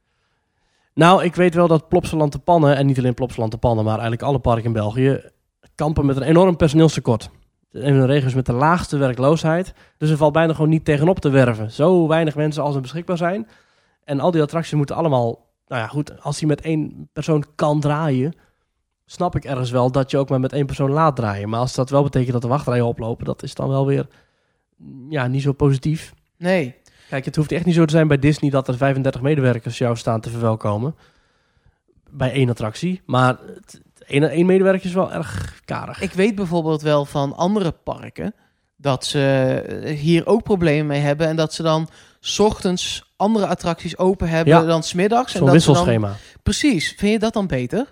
Nou, ik weet wel dat Plopsaland de Pannen, en niet alleen Plopsaland de Pannen, maar eigenlijk alle parken in België, kampen met een enorm personeelstekort. Een van de regio's met de laagste werkloosheid. Dus er valt bijna gewoon niet tegenop te werven. Zo weinig mensen als er beschikbaar zijn. En al die attracties moeten allemaal, nou ja goed, als die met 1 persoon kan draaien, snap ik ergens wel dat je ook maar met 1 persoon laat draaien. Maar als dat wel betekent dat de wachtrijen oplopen, dat is dan wel weer niet zo positief. Nee. Kijk, het hoeft echt niet zo te zijn bij Disney dat er 35 medewerkers jou staan te verwelkomen. Bij 1 attractie. Maar 1 medewerker is wel erg karig. Ik weet bijvoorbeeld wel van andere parken dat ze hier ook problemen mee hebben. En dat ze dan 's ochtends andere attracties open hebben dan 's middags. Zo'n wisselschema. Precies. Vind je dat dan beter?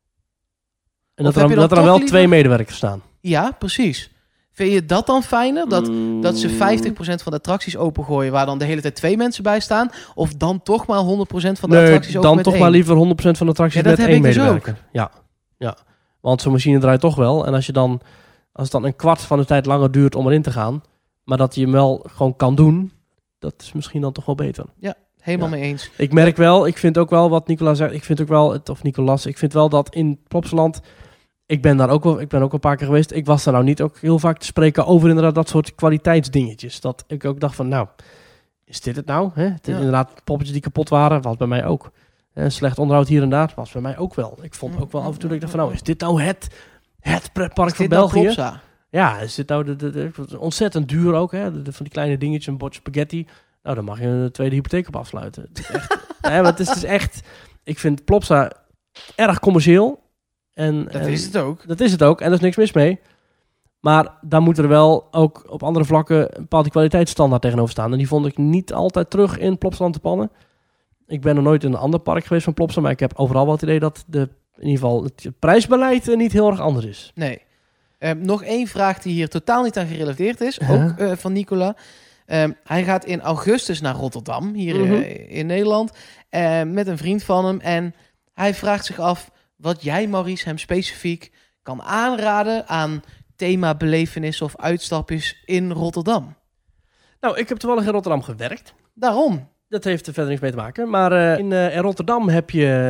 En dat er dan wel 2 medewerkers staan. Ja, precies. Vind je dat dan fijner? Dat ze 50% van de attracties opengooien, waar dan de hele tijd 2 mensen bij staan? Of dan toch maar 100% van de attracties open dan met toch 1? maar liever 100% van de attracties met 1 medewerker. Dus Ja. Want zo'n machine draait toch wel. En als het dan een kwart van de tijd langer duurt om erin te gaan, maar dat je hem wel gewoon kan doen, dat is misschien dan toch wel beter. Ja, helemaal mee eens. Ik merk wel, ik vind ook wel wat Nicola zegt, ik vind wel dat in Plopsaland, ik ben ook een paar keer geweest, ik was daar nou niet ook heel vaak te spreken over inderdaad dat soort kwaliteitsdingetjes. Dat ik ook dacht van, nou, is dit het nou? Hè? Inderdaad, poppetjes die kapot waren, was bij mij ook. Slecht onderhoud hier en daar, was bij mij ook wel. Ik vond ook wel af en toe dat ik dacht van, nou, is dit nou het pretpark van België? Ja, is dit nou ontzettend duur ook, hè? Van die kleine dingetjes, een bord spaghetti. Nou, dan mag je een tweede hypotheek op afsluiten. Het is echt, maar het is echt, ik vind Plopsa erg commercieel. Dat is het ook. Dat is het ook, en er is niks mis mee. Maar daar moet er wel ook op andere vlakken een bepaalde kwaliteitsstandaard tegenover staan. En die vond ik niet altijd terug in Plopsaland de Pannen. Ik ben nog nooit in een ander park geweest van Plopsa, maar ik heb overal wel het idee dat in ieder geval het prijsbeleid niet heel erg anders is. Nee. Nog 1 vraag die hier totaal niet aan gerelateerd is, ook van Nicola. Hij gaat in augustus naar Rotterdam, hier in Nederland, met een vriend van hem. En hij vraagt zich af wat jij, Maurice, hem specifiek kan aanraden aan themabelevenissen of uitstapjes in Rotterdam. Nou, ik heb toevallig in Rotterdam gewerkt. Daarom. Dat heeft er verder niks mee te maken. Maar in Rotterdam heb je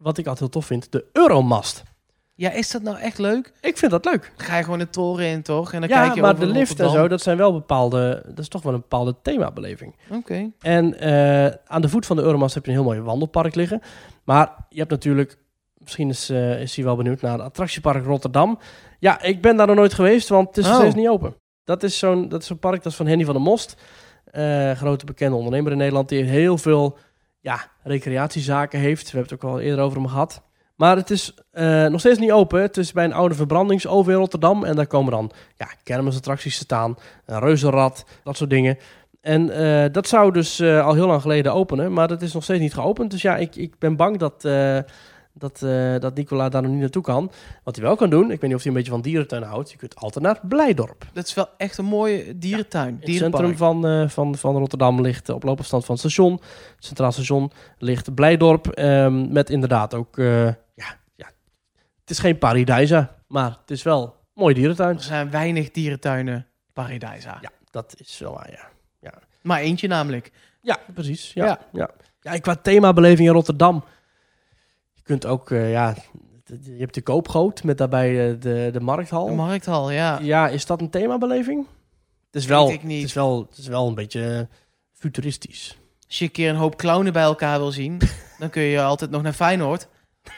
wat ik altijd heel tof vind, de Euromast. Ja, is dat nou echt leuk? Ik vind dat leuk. Dan ga je gewoon de toren in, toch? En dan Ja, kijk je maar over de lift en Rotterdam. zo, dat zijn wel dat is toch wel een bepaalde themabeleving. Oké. En aan de voet van de Euromast heb je een heel mooi wandelpark liggen. Maar je hebt natuurlijk, misschien is hij wel benieuwd naar het attractiepark Rotterdam. Ja, ik ben daar nog nooit geweest, want het is nog steeds niet open. Dat is zo'n park, dat is van Henny van der Most. Grote bekende ondernemer in Nederland, die heel veel recreatiezaken heeft. We hebben het ook al eerder over hem gehad. Maar het is nog steeds niet open. Het is bij een oude verbrandingsoven in Rotterdam. En daar komen dan kermisattracties te staan. Een reuzenrad, dat soort dingen. En dat zou dus al heel lang geleden openen. Maar dat is nog steeds niet geopend. Dus ja, ik ben bang dat Nicola daar nog niet naartoe kan. Wat hij wel kan doen, ik weet niet of hij een beetje van dierentuin houdt. Je kunt altijd naar Blijdorp. Dat is wel echt een mooie dierentuin. Het centrum van Rotterdam ligt op loopafstand van het station. Het Centraal Station ligt Blijdorp. Met inderdaad ook... het is geen Paradijsa, maar het is wel een mooie dierentuin. Er zijn weinig dierentuinen Paradijsa. Ja, dat is wel waar, ja. Maar eentje namelijk. Ja, precies. Ja, en qua themabeleving in Rotterdam. Je kunt ook, je hebt de Koopgoot met daarbij de Markthal. De Markthal, ja. Ja, is dat een themabeleving? Het is wel een beetje futuristisch. Als je een keer een hoop clownen bij elkaar wil zien, dan kun je altijd nog naar Feyenoord.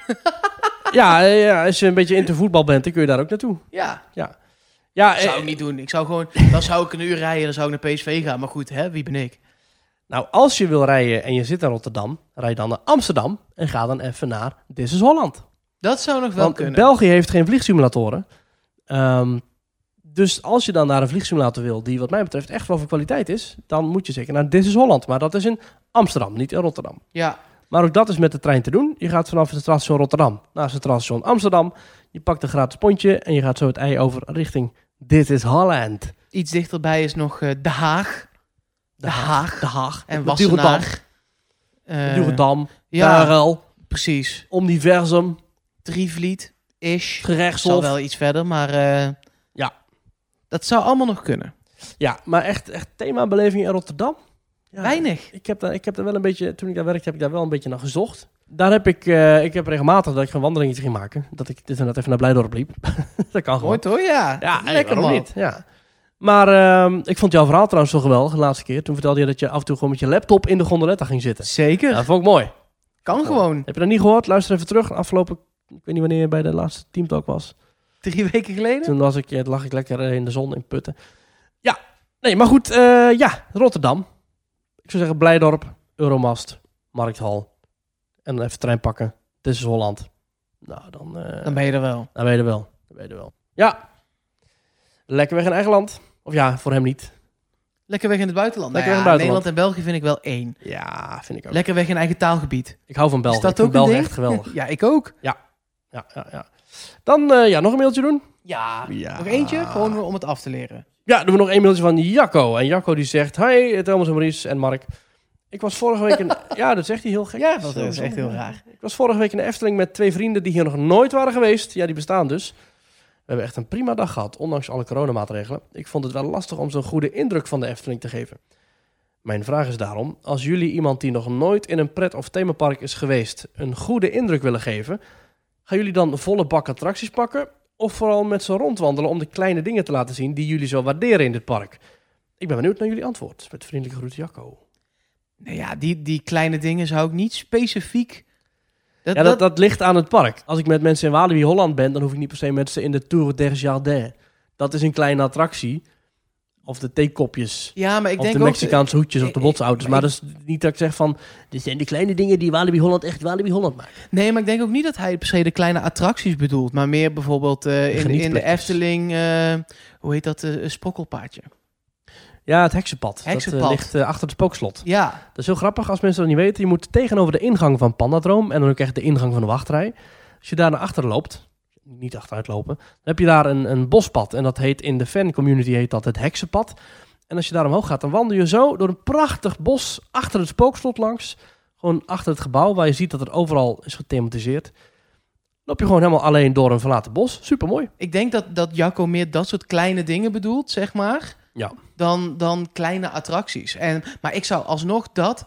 Ja, als je een beetje into voetbal bent, dan kun je daar ook naartoe. Ja. Ja, Dat zou ik niet doen. Dan zou ik een uur rijden, dan zou ik naar PSV gaan. Maar goed, wie ben ik? Nou, als je wil rijden en je zit in Rotterdam, rij dan naar Amsterdam en ga dan even naar This is Holland. Dat zou nog wel Want kunnen. België heeft geen vliegsimulatoren. Dus als je dan naar een vliegsimulator wil die wat mij betreft echt wel van kwaliteit is, dan moet je zeker naar This is Holland. Maar dat is in Amsterdam, niet in Rotterdam. Ja. Maar ook dat is met de trein te doen. Je gaat vanaf het Centraal Station Rotterdam naar het Centraal Station Amsterdam. Je pakt een gratis pontje en je gaat zo het ei over richting This is Holland. Iets dichterbij is nog De Haag. De Haag. En Wassenaar. Dierendamm. Ja, Darel. precies. Omniversum. Drievliet-ish. Gerechtshof. Zal wel iets verder, maar Ja. dat zou allemaal nog kunnen. Ja, maar echt themabeleving in Rotterdam? Ja, Weinig. Ik heb daar wel een beetje, toen ik daar werkte, heb ik daar wel een beetje naar gezocht. Daar heb ik heb regelmatig dat ik een wandelingetje ging maken. Dat ik dit en dat even naar Blijdorp liep. Dat kan gewoon. Mooi toch? Ja. Ja, Lekker waarom man. niet? Ja. Maar ik vond jouw verhaal trouwens zo geweldig de laatste keer. Toen vertelde je dat je af en toe gewoon met je laptop in de gondoletta ging zitten. Zeker. Ja, dat vond ik mooi. Kan gewoon. Heb je dat niet gehoord? Luister even terug. Afgelopen, ik weet niet wanneer je bij de laatste teamtalk was. 3 weken geleden? Toen lag ik lekker in de zon in Putten. Ja, nee, maar goed. Rotterdam. Ik zou zeggen Blijdorp, Euromast, Markthal. En dan even trein pakken. Dit is Holland. Nou, Dan ben je er wel. Dan ben je er wel. Ja. Lekker weg in eigen land. Of ja, voor hem niet. Lekker weg in het buitenland. Lekker Nou weg in het Nederland en België vind ik wel één. Ja, vind ik ook. Lekker weg in eigen taalgebied. Ik hou van België. Is dat Ik vind ook een België ding? echt geweldig. Ja, ik ook. Ja. Dan nog een mailtje doen. Ja. Ja. Nog eentje, gewoon om het af te leren. Ja, doen we nog een mailtje van Jacco. En Jacco die zegt, hi Thomas en Maurice en Mark. Ik was vorige week ja, dat zegt hij heel gek. Ja, dat is echt heel raar. Ik was vorige week in de Efteling met 2 vrienden die hier nog nooit waren geweest. Ja, die bestaan dus. We hebben echt een prima dag gehad, ondanks alle coronamaatregelen. Ik vond het wel lastig om zo'n goede indruk van de Efteling te geven. Mijn vraag is daarom, als jullie iemand die nog nooit in een pret- of themapark is geweest een goede indruk willen geven, gaan jullie dan volle bak attracties pakken of vooral met ze rondwandelen om de kleine dingen te laten zien die jullie zo waarderen in dit park? Ik ben benieuwd naar jullie antwoord. Met vriendelijke groet, Jacco. Nou ja, die kleine dingen zou ik niet specifiek... Dat ligt aan het park. Als ik met mensen in Walibi Holland ben, dan hoef ik niet per se met ze in de Tour des Jardins. Dat is een kleine attractie. Of de theekopjes. Ja, maar ik of denk de Mexicaanse hoedjes of de botsauto's. Maar dat is niet dat ik zeg van, dit zijn de kleine dingen die Walibi Holland echt Walibi Holland maken. Nee, maar ik denk ook niet dat hij per se de kleine attracties bedoelt. Maar meer bijvoorbeeld in de Efteling, hoe heet dat, sprokkelpaadje. Ja, het heksenpad. Heksenpad. Dat ligt achter het spookslot. Ja. Dat is heel grappig als mensen dat niet weten. Je moet tegenover de ingang van Pandadroom en dan ook echt de ingang van de wachtrij. Als je daar naar achter loopt, niet achteruit lopen, dan heb je daar een bospad. En dat heet in de fancommunity heet dat het heksenpad. En als je daar omhoog gaat, dan wandel je zo door een prachtig bos achter het spookslot langs. Gewoon achter het gebouw, waar je ziet dat het overal is gethematiseerd. Loop je gewoon helemaal alleen door een verlaten bos. Supermooi. Ik denk dat Jacco meer dat soort kleine dingen bedoelt, zeg maar. Ja. Dan kleine attracties. Maar ik zou alsnog dat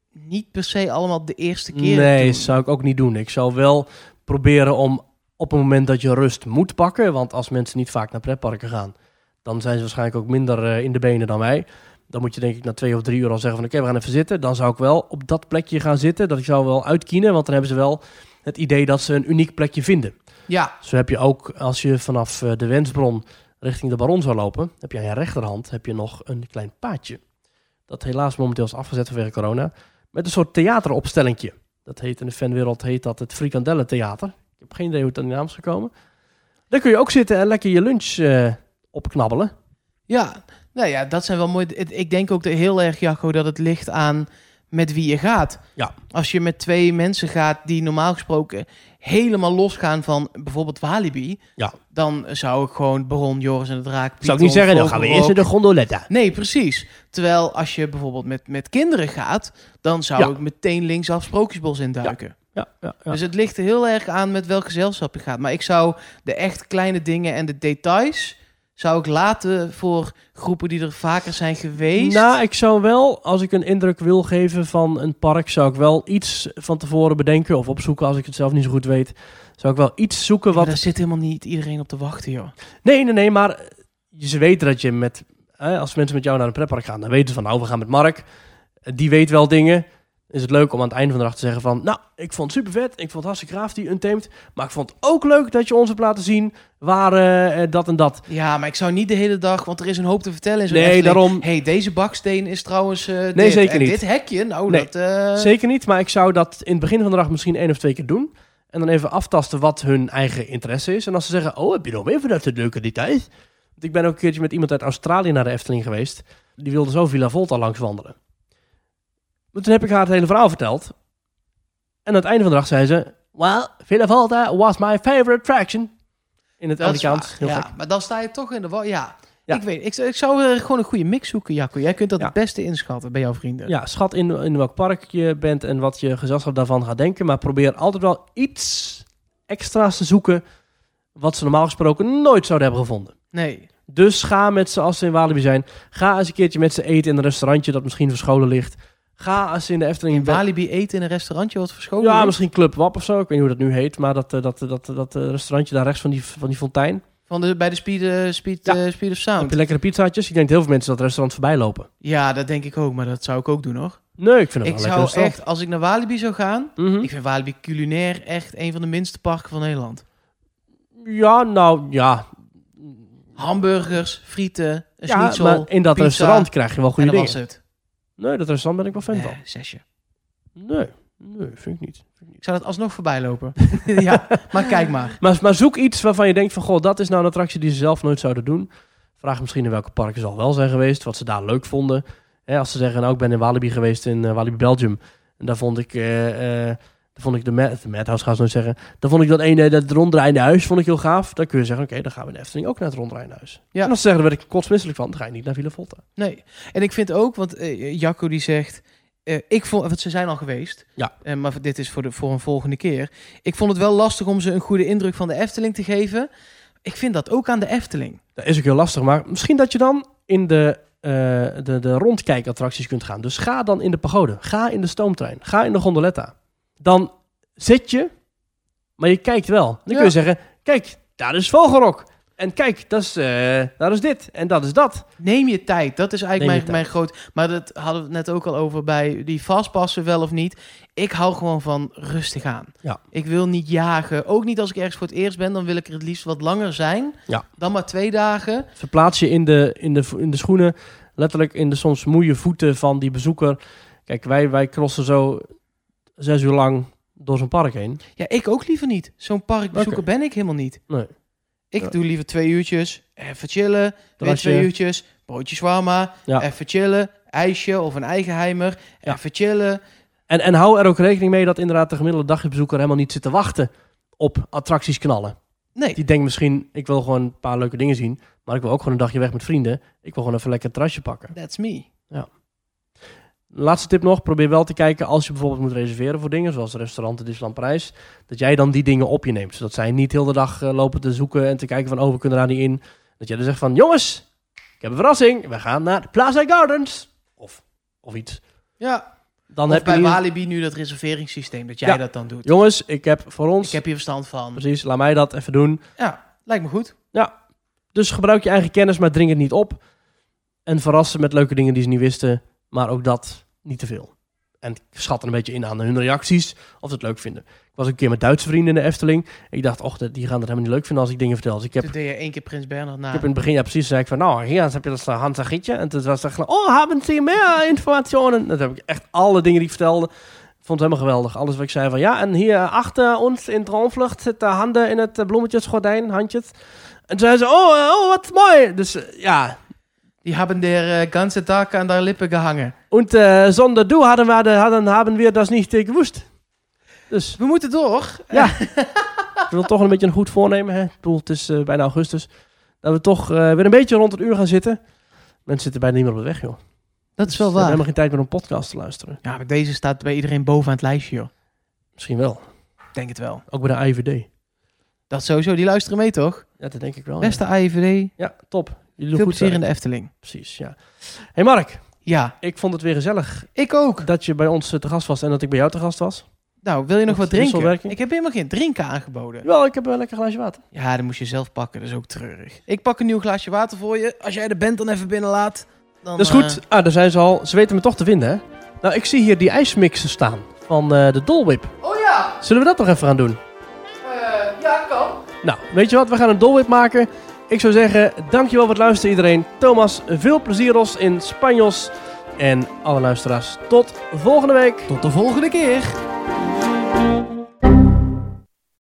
niet per se allemaal de eerste keer Nee, doen. dat zou ik ook niet doen. Ik zou wel proberen om op het moment dat je rust moet pakken, want als mensen niet vaak naar pretparken gaan, dan zijn ze waarschijnlijk ook minder in de benen dan wij. Dan moet je denk ik na 2 of 3 uur al zeggen van oké, we gaan even zitten. Dan zou ik wel op dat plekje gaan zitten. Dat ik zou wel uitkienen, want dan hebben ze wel het idee dat ze een uniek plekje vinden. Ja, Zo heb je ook, als je vanaf de Wensbron richting de Baron zou lopen, heb je aan je rechterhand heb je nog een klein paadje. Dat helaas momenteel is afgezet vanwege corona. Met een soort theateropstellingje. Dat heet in de fanwereld heet dat het Frikandellentheater. Ik heb geen idee hoe het aan die naam is gekomen. Daar kun je ook zitten en lekker je lunch opknabbelen. ja. Nou ja, dat zijn wel mooi. Ik denk ook heel erg, Jacco, dat het ligt aan met wie je gaat. Ja. Als je met 2 mensen gaat die normaal gesproken helemaal losgaan van bijvoorbeeld Walibi, Ja. dan zou ik gewoon Baron, Joris en de Draak... Zou ik niet zeggen, dan gaan we eerst in de gondoletta. Nee, precies. Terwijl als je bijvoorbeeld met kinderen gaat, dan zou ik meteen linksaf Sprookjesbos induiken. Ja. Dus het ligt er heel erg aan met welk gezelschap je gaat. Maar ik zou de echt kleine dingen en de details zou ik laten voor groepen die er vaker zijn geweest. Nou, ik zou wel, als ik een indruk wil geven van een park, zou ik wel iets van tevoren bedenken of opzoeken, als ik het zelf niet zo goed weet. Zou ik wel iets zoeken Maar wat... daar zit helemaal niet iedereen op te wachten, joh. Nee, maar ze weten dat je met... als mensen met jou naar een pretpark gaan, dan weten ze van, nou, we gaan met Mark. Die weet wel dingen. Is het leuk om aan het einde van de dag te zeggen van, nou, ik vond het super vet. Ik vond het hartstikke gaaf, die Untamed. Maar ik vond het ook leuk dat je ons hebt laten zien waar dat en dat. Ja, maar ik zou niet de hele dag, want er is een hoop te vertellen in zo'n Nee, Efteling. daarom... Hey, deze baksteen is trouwens dit. zeker en niet. dit hekje, nou, Nee, dat... Zeker niet, maar ik zou dat in het begin van de dag misschien 1 of 2 keer doen. En dan even aftasten wat hun eigen interesse is. En als ze zeggen, oh, heb je nog meer van dat soort leuke details? Want ik ben ook een keertje met iemand uit Australië naar de Efteling geweest. Die wilde zo Villa Volta langs wandelen. Maar toen heb ik haar het hele verhaal verteld. En aan het einde van de dag zei ze, well, Villa Volta was my favorite attraction. In het Dat is Amerikaans. waar, Heel ja, gek. maar dan sta je toch in de... Ja. Ja. Ik weet, ik zou gewoon een goede mix zoeken, Jacco. Jij kunt dat Ja. het beste inschatten bij jouw vrienden. Ja, schat in welk park je bent en wat je gezelschap daarvan gaat denken. Maar probeer altijd wel iets extra's te zoeken wat ze normaal gesproken nooit zouden hebben gevonden. Nee. Dus ga met ze, als ze in Walibi zijn, ga eens een keertje met ze eten in een restaurantje dat misschien verscholen ligt. Ga als ze in de Efteling... In Walibi eten in een restaurantje wat verscholen Ja, ligt? misschien Club Wap of zo. Ik weet niet hoe dat nu heet. Maar dat restaurantje daar rechts van die fontein. Bij de Speed of Heb Sound. je lekkere pizzaatjes? Ik denk dat heel veel mensen dat restaurant voorbij lopen. Ja, dat denk ik ook. Maar dat zou ik ook doen, hoor. Nee, ik vind het Ik wel zou lekker echt, als ik naar Walibi zou gaan... Mhm. Ik vind Walibi culinair echt een van de minste parken van Nederland. Ja, nou, ja. Hamburgers, frieten, een Ja, schnitzel, maar in dat pizza, restaurant krijg je wel en goede dat dingen. was het. Nee, dat restaurant ben ik wel fan van. 6. Nee, vind ik niet. Ik zou dat alsnog voorbij lopen. Ja, maar kijk maar. Maar zoek iets waarvan je denkt van, goh, dat is nou een attractie die ze zelf nooit zouden doen. Vraag misschien in welke parken ze al wel zijn geweest, wat ze daar leuk vonden. Als ze zeggen, nou, ik ben in Walibi geweest, in Walibi Belgium. En daar vond ik de Madhouse, gaan ze nooit zeggen. Dan vond ik dat ronddraaiende huis vond ik heel gaaf. Dan kun je zeggen, oké, dan gaan we in de Efteling ook naar het ronddraaiende huis. Ja. En als ze zeggen, daar werd ik kotsmisselijk van, dan ga je niet naar Villa Volta. Nee. En ik vind ook, want Jacco die zegt... want ze zijn al geweest. Ja. Maar dit is voor een volgende keer. Ik vond het wel lastig om ze een goede indruk van de Efteling te geven. Ik vind dat ook aan de Efteling. Dat is ook heel lastig, maar misschien dat je dan in de rondkijkattracties kunt gaan. Dus ga dan in de pagode, ga in de stoomtrein, ga in de gondoletta. Dan zit je, maar je kijkt wel. Dan kun je zeggen, kijk, daar is Vogelrok. En kijk, daar is dit en dat is dat. Neem je tijd. Dat is eigenlijk Neem mijn groot... Maar dat hadden we het net ook al over bij die vastpassen wel of niet. Ik hou gewoon van rustig aan. Ja. Ik wil niet jagen. Ook niet als ik ergens voor het eerst ben. Dan wil ik er het liefst wat langer zijn. Ja. Dan maar 2 dagen. Verplaats je in de schoenen, letterlijk in de soms moeie voeten van die bezoeker. Kijk, wij crossen zo 6 uur lang door zo'n park heen. Ja, ik ook liever niet. Zo'n parkbezoeker ben ik helemaal niet. Nee. Ik doe liever 2 uurtjes, even chillen, weer Terrasje. 2 uurtjes, broodje shawarma, Ja. even chillen, ijsje of een eigenheimer, Ja. even chillen. En hou er ook rekening mee dat inderdaad de gemiddelde dagbezoeker helemaal niet zit te wachten op attracties knallen. Nee, Die denkt misschien, ik wil gewoon een paar leuke dingen zien, maar ik wil ook gewoon een dagje weg met vrienden. Ik wil gewoon even lekker een terrasje pakken. that's me. Laatste tip nog, probeer wel te kijken als je bijvoorbeeld moet reserveren voor dingen, zoals restauranten Disneyland Parijs, dat jij dan die dingen op je neemt. Zodat zij niet heel de dag lopen te zoeken en te kijken van, oh, we kunnen daar niet in. Dat jij dan zegt van, jongens, ik heb een verrassing, we gaan naar Plaza Gardens. Of iets. Ja, Dan Of heb je bij niet... Walibi nu dat reserveringssysteem, dat jij dat dan doet. Jongens, ik heb voor ons... Ik heb hier verstand van. Precies, laat mij dat even doen. Ja, lijkt me goed. Ja, dus gebruik je eigen kennis, maar dring het niet op. En verrassen met leuke dingen die ze niet wisten. Maar ook dat niet te veel. En ik schat er een beetje in aan hun reacties, of ze het leuk vinden. Ik was een keer met Duitse vrienden in de Efteling. Ik dacht, die gaan het helemaal niet leuk vinden als ik dingen vertel. Dus ik heb... Toen deed je 1 keer Prins Bernhard na. Ik heb in het begin, precies, zei ik van, nou, hier heb je dat Hansagietje. En toen was het echt, hebben ze meer informatie? Dat heb ik echt alle dingen die ik vertelde. Ik vond het helemaal geweldig. Alles wat ik zei van, ja, en hier achter ons in Droomvlucht zitten handen in het bloemetjesgordijn, handjes. En toen zei ze, wat mooi. Dus ja... Die hebben der ganze Tag aan de lippen gehangen. Und zonder du haben wir das nicht gewusst. Dus, We moeten door. ja. Ik wil toch een beetje een goed voornemen. Hè? Ik bedoel, het is bijna augustus. Dat we toch weer een beetje rond het uur gaan zitten. Mensen zitten bijna niet meer op de weg, joh. Dat is wel We hebben waar. helemaal geen tijd meer om een podcast te luisteren. Ja, maar deze staat bij iedereen bovenaan het lijstje, joh. Misschien wel. Denk het wel. Ook bij de AIVD. Dat sowieso. Die luisteren mee, toch? Ja, dat denk ik wel. Beste AIVD. Ja, top. Jullie Veel doen goed plezier in werk. de Efteling. Precies, ja. Hey Mark, Ja, ik vond het weer gezellig ik ook. dat je bij ons te gast was en dat ik bij jou te gast was. Nou, wil je nog Wat wat drinken? wisselwerking? Ik heb helemaal geen drinken aangeboden. Wel, ik heb een lekker glaasje water. Ja, dan moest je zelf pakken. Dat is ook treurig. Ik pak een nieuw glaasje water voor je. Als jij de band dan even binnenlaat. Dan, Dat is goed. Daar zijn ze al. Ze weten me toch te vinden, hè? Nou, ik zie hier die ijsmixen staan van de Dole Whip. Oh ja, Zullen we dat nog even gaan doen? ja, kan. Nou, weet je wat? We gaan een Dole Whip maken. Ik zou zeggen, dankjewel voor het luisteren iedereen. Thomas, veel plezieros in Spanjos. En alle luisteraars, tot volgende week. Tot de volgende keer.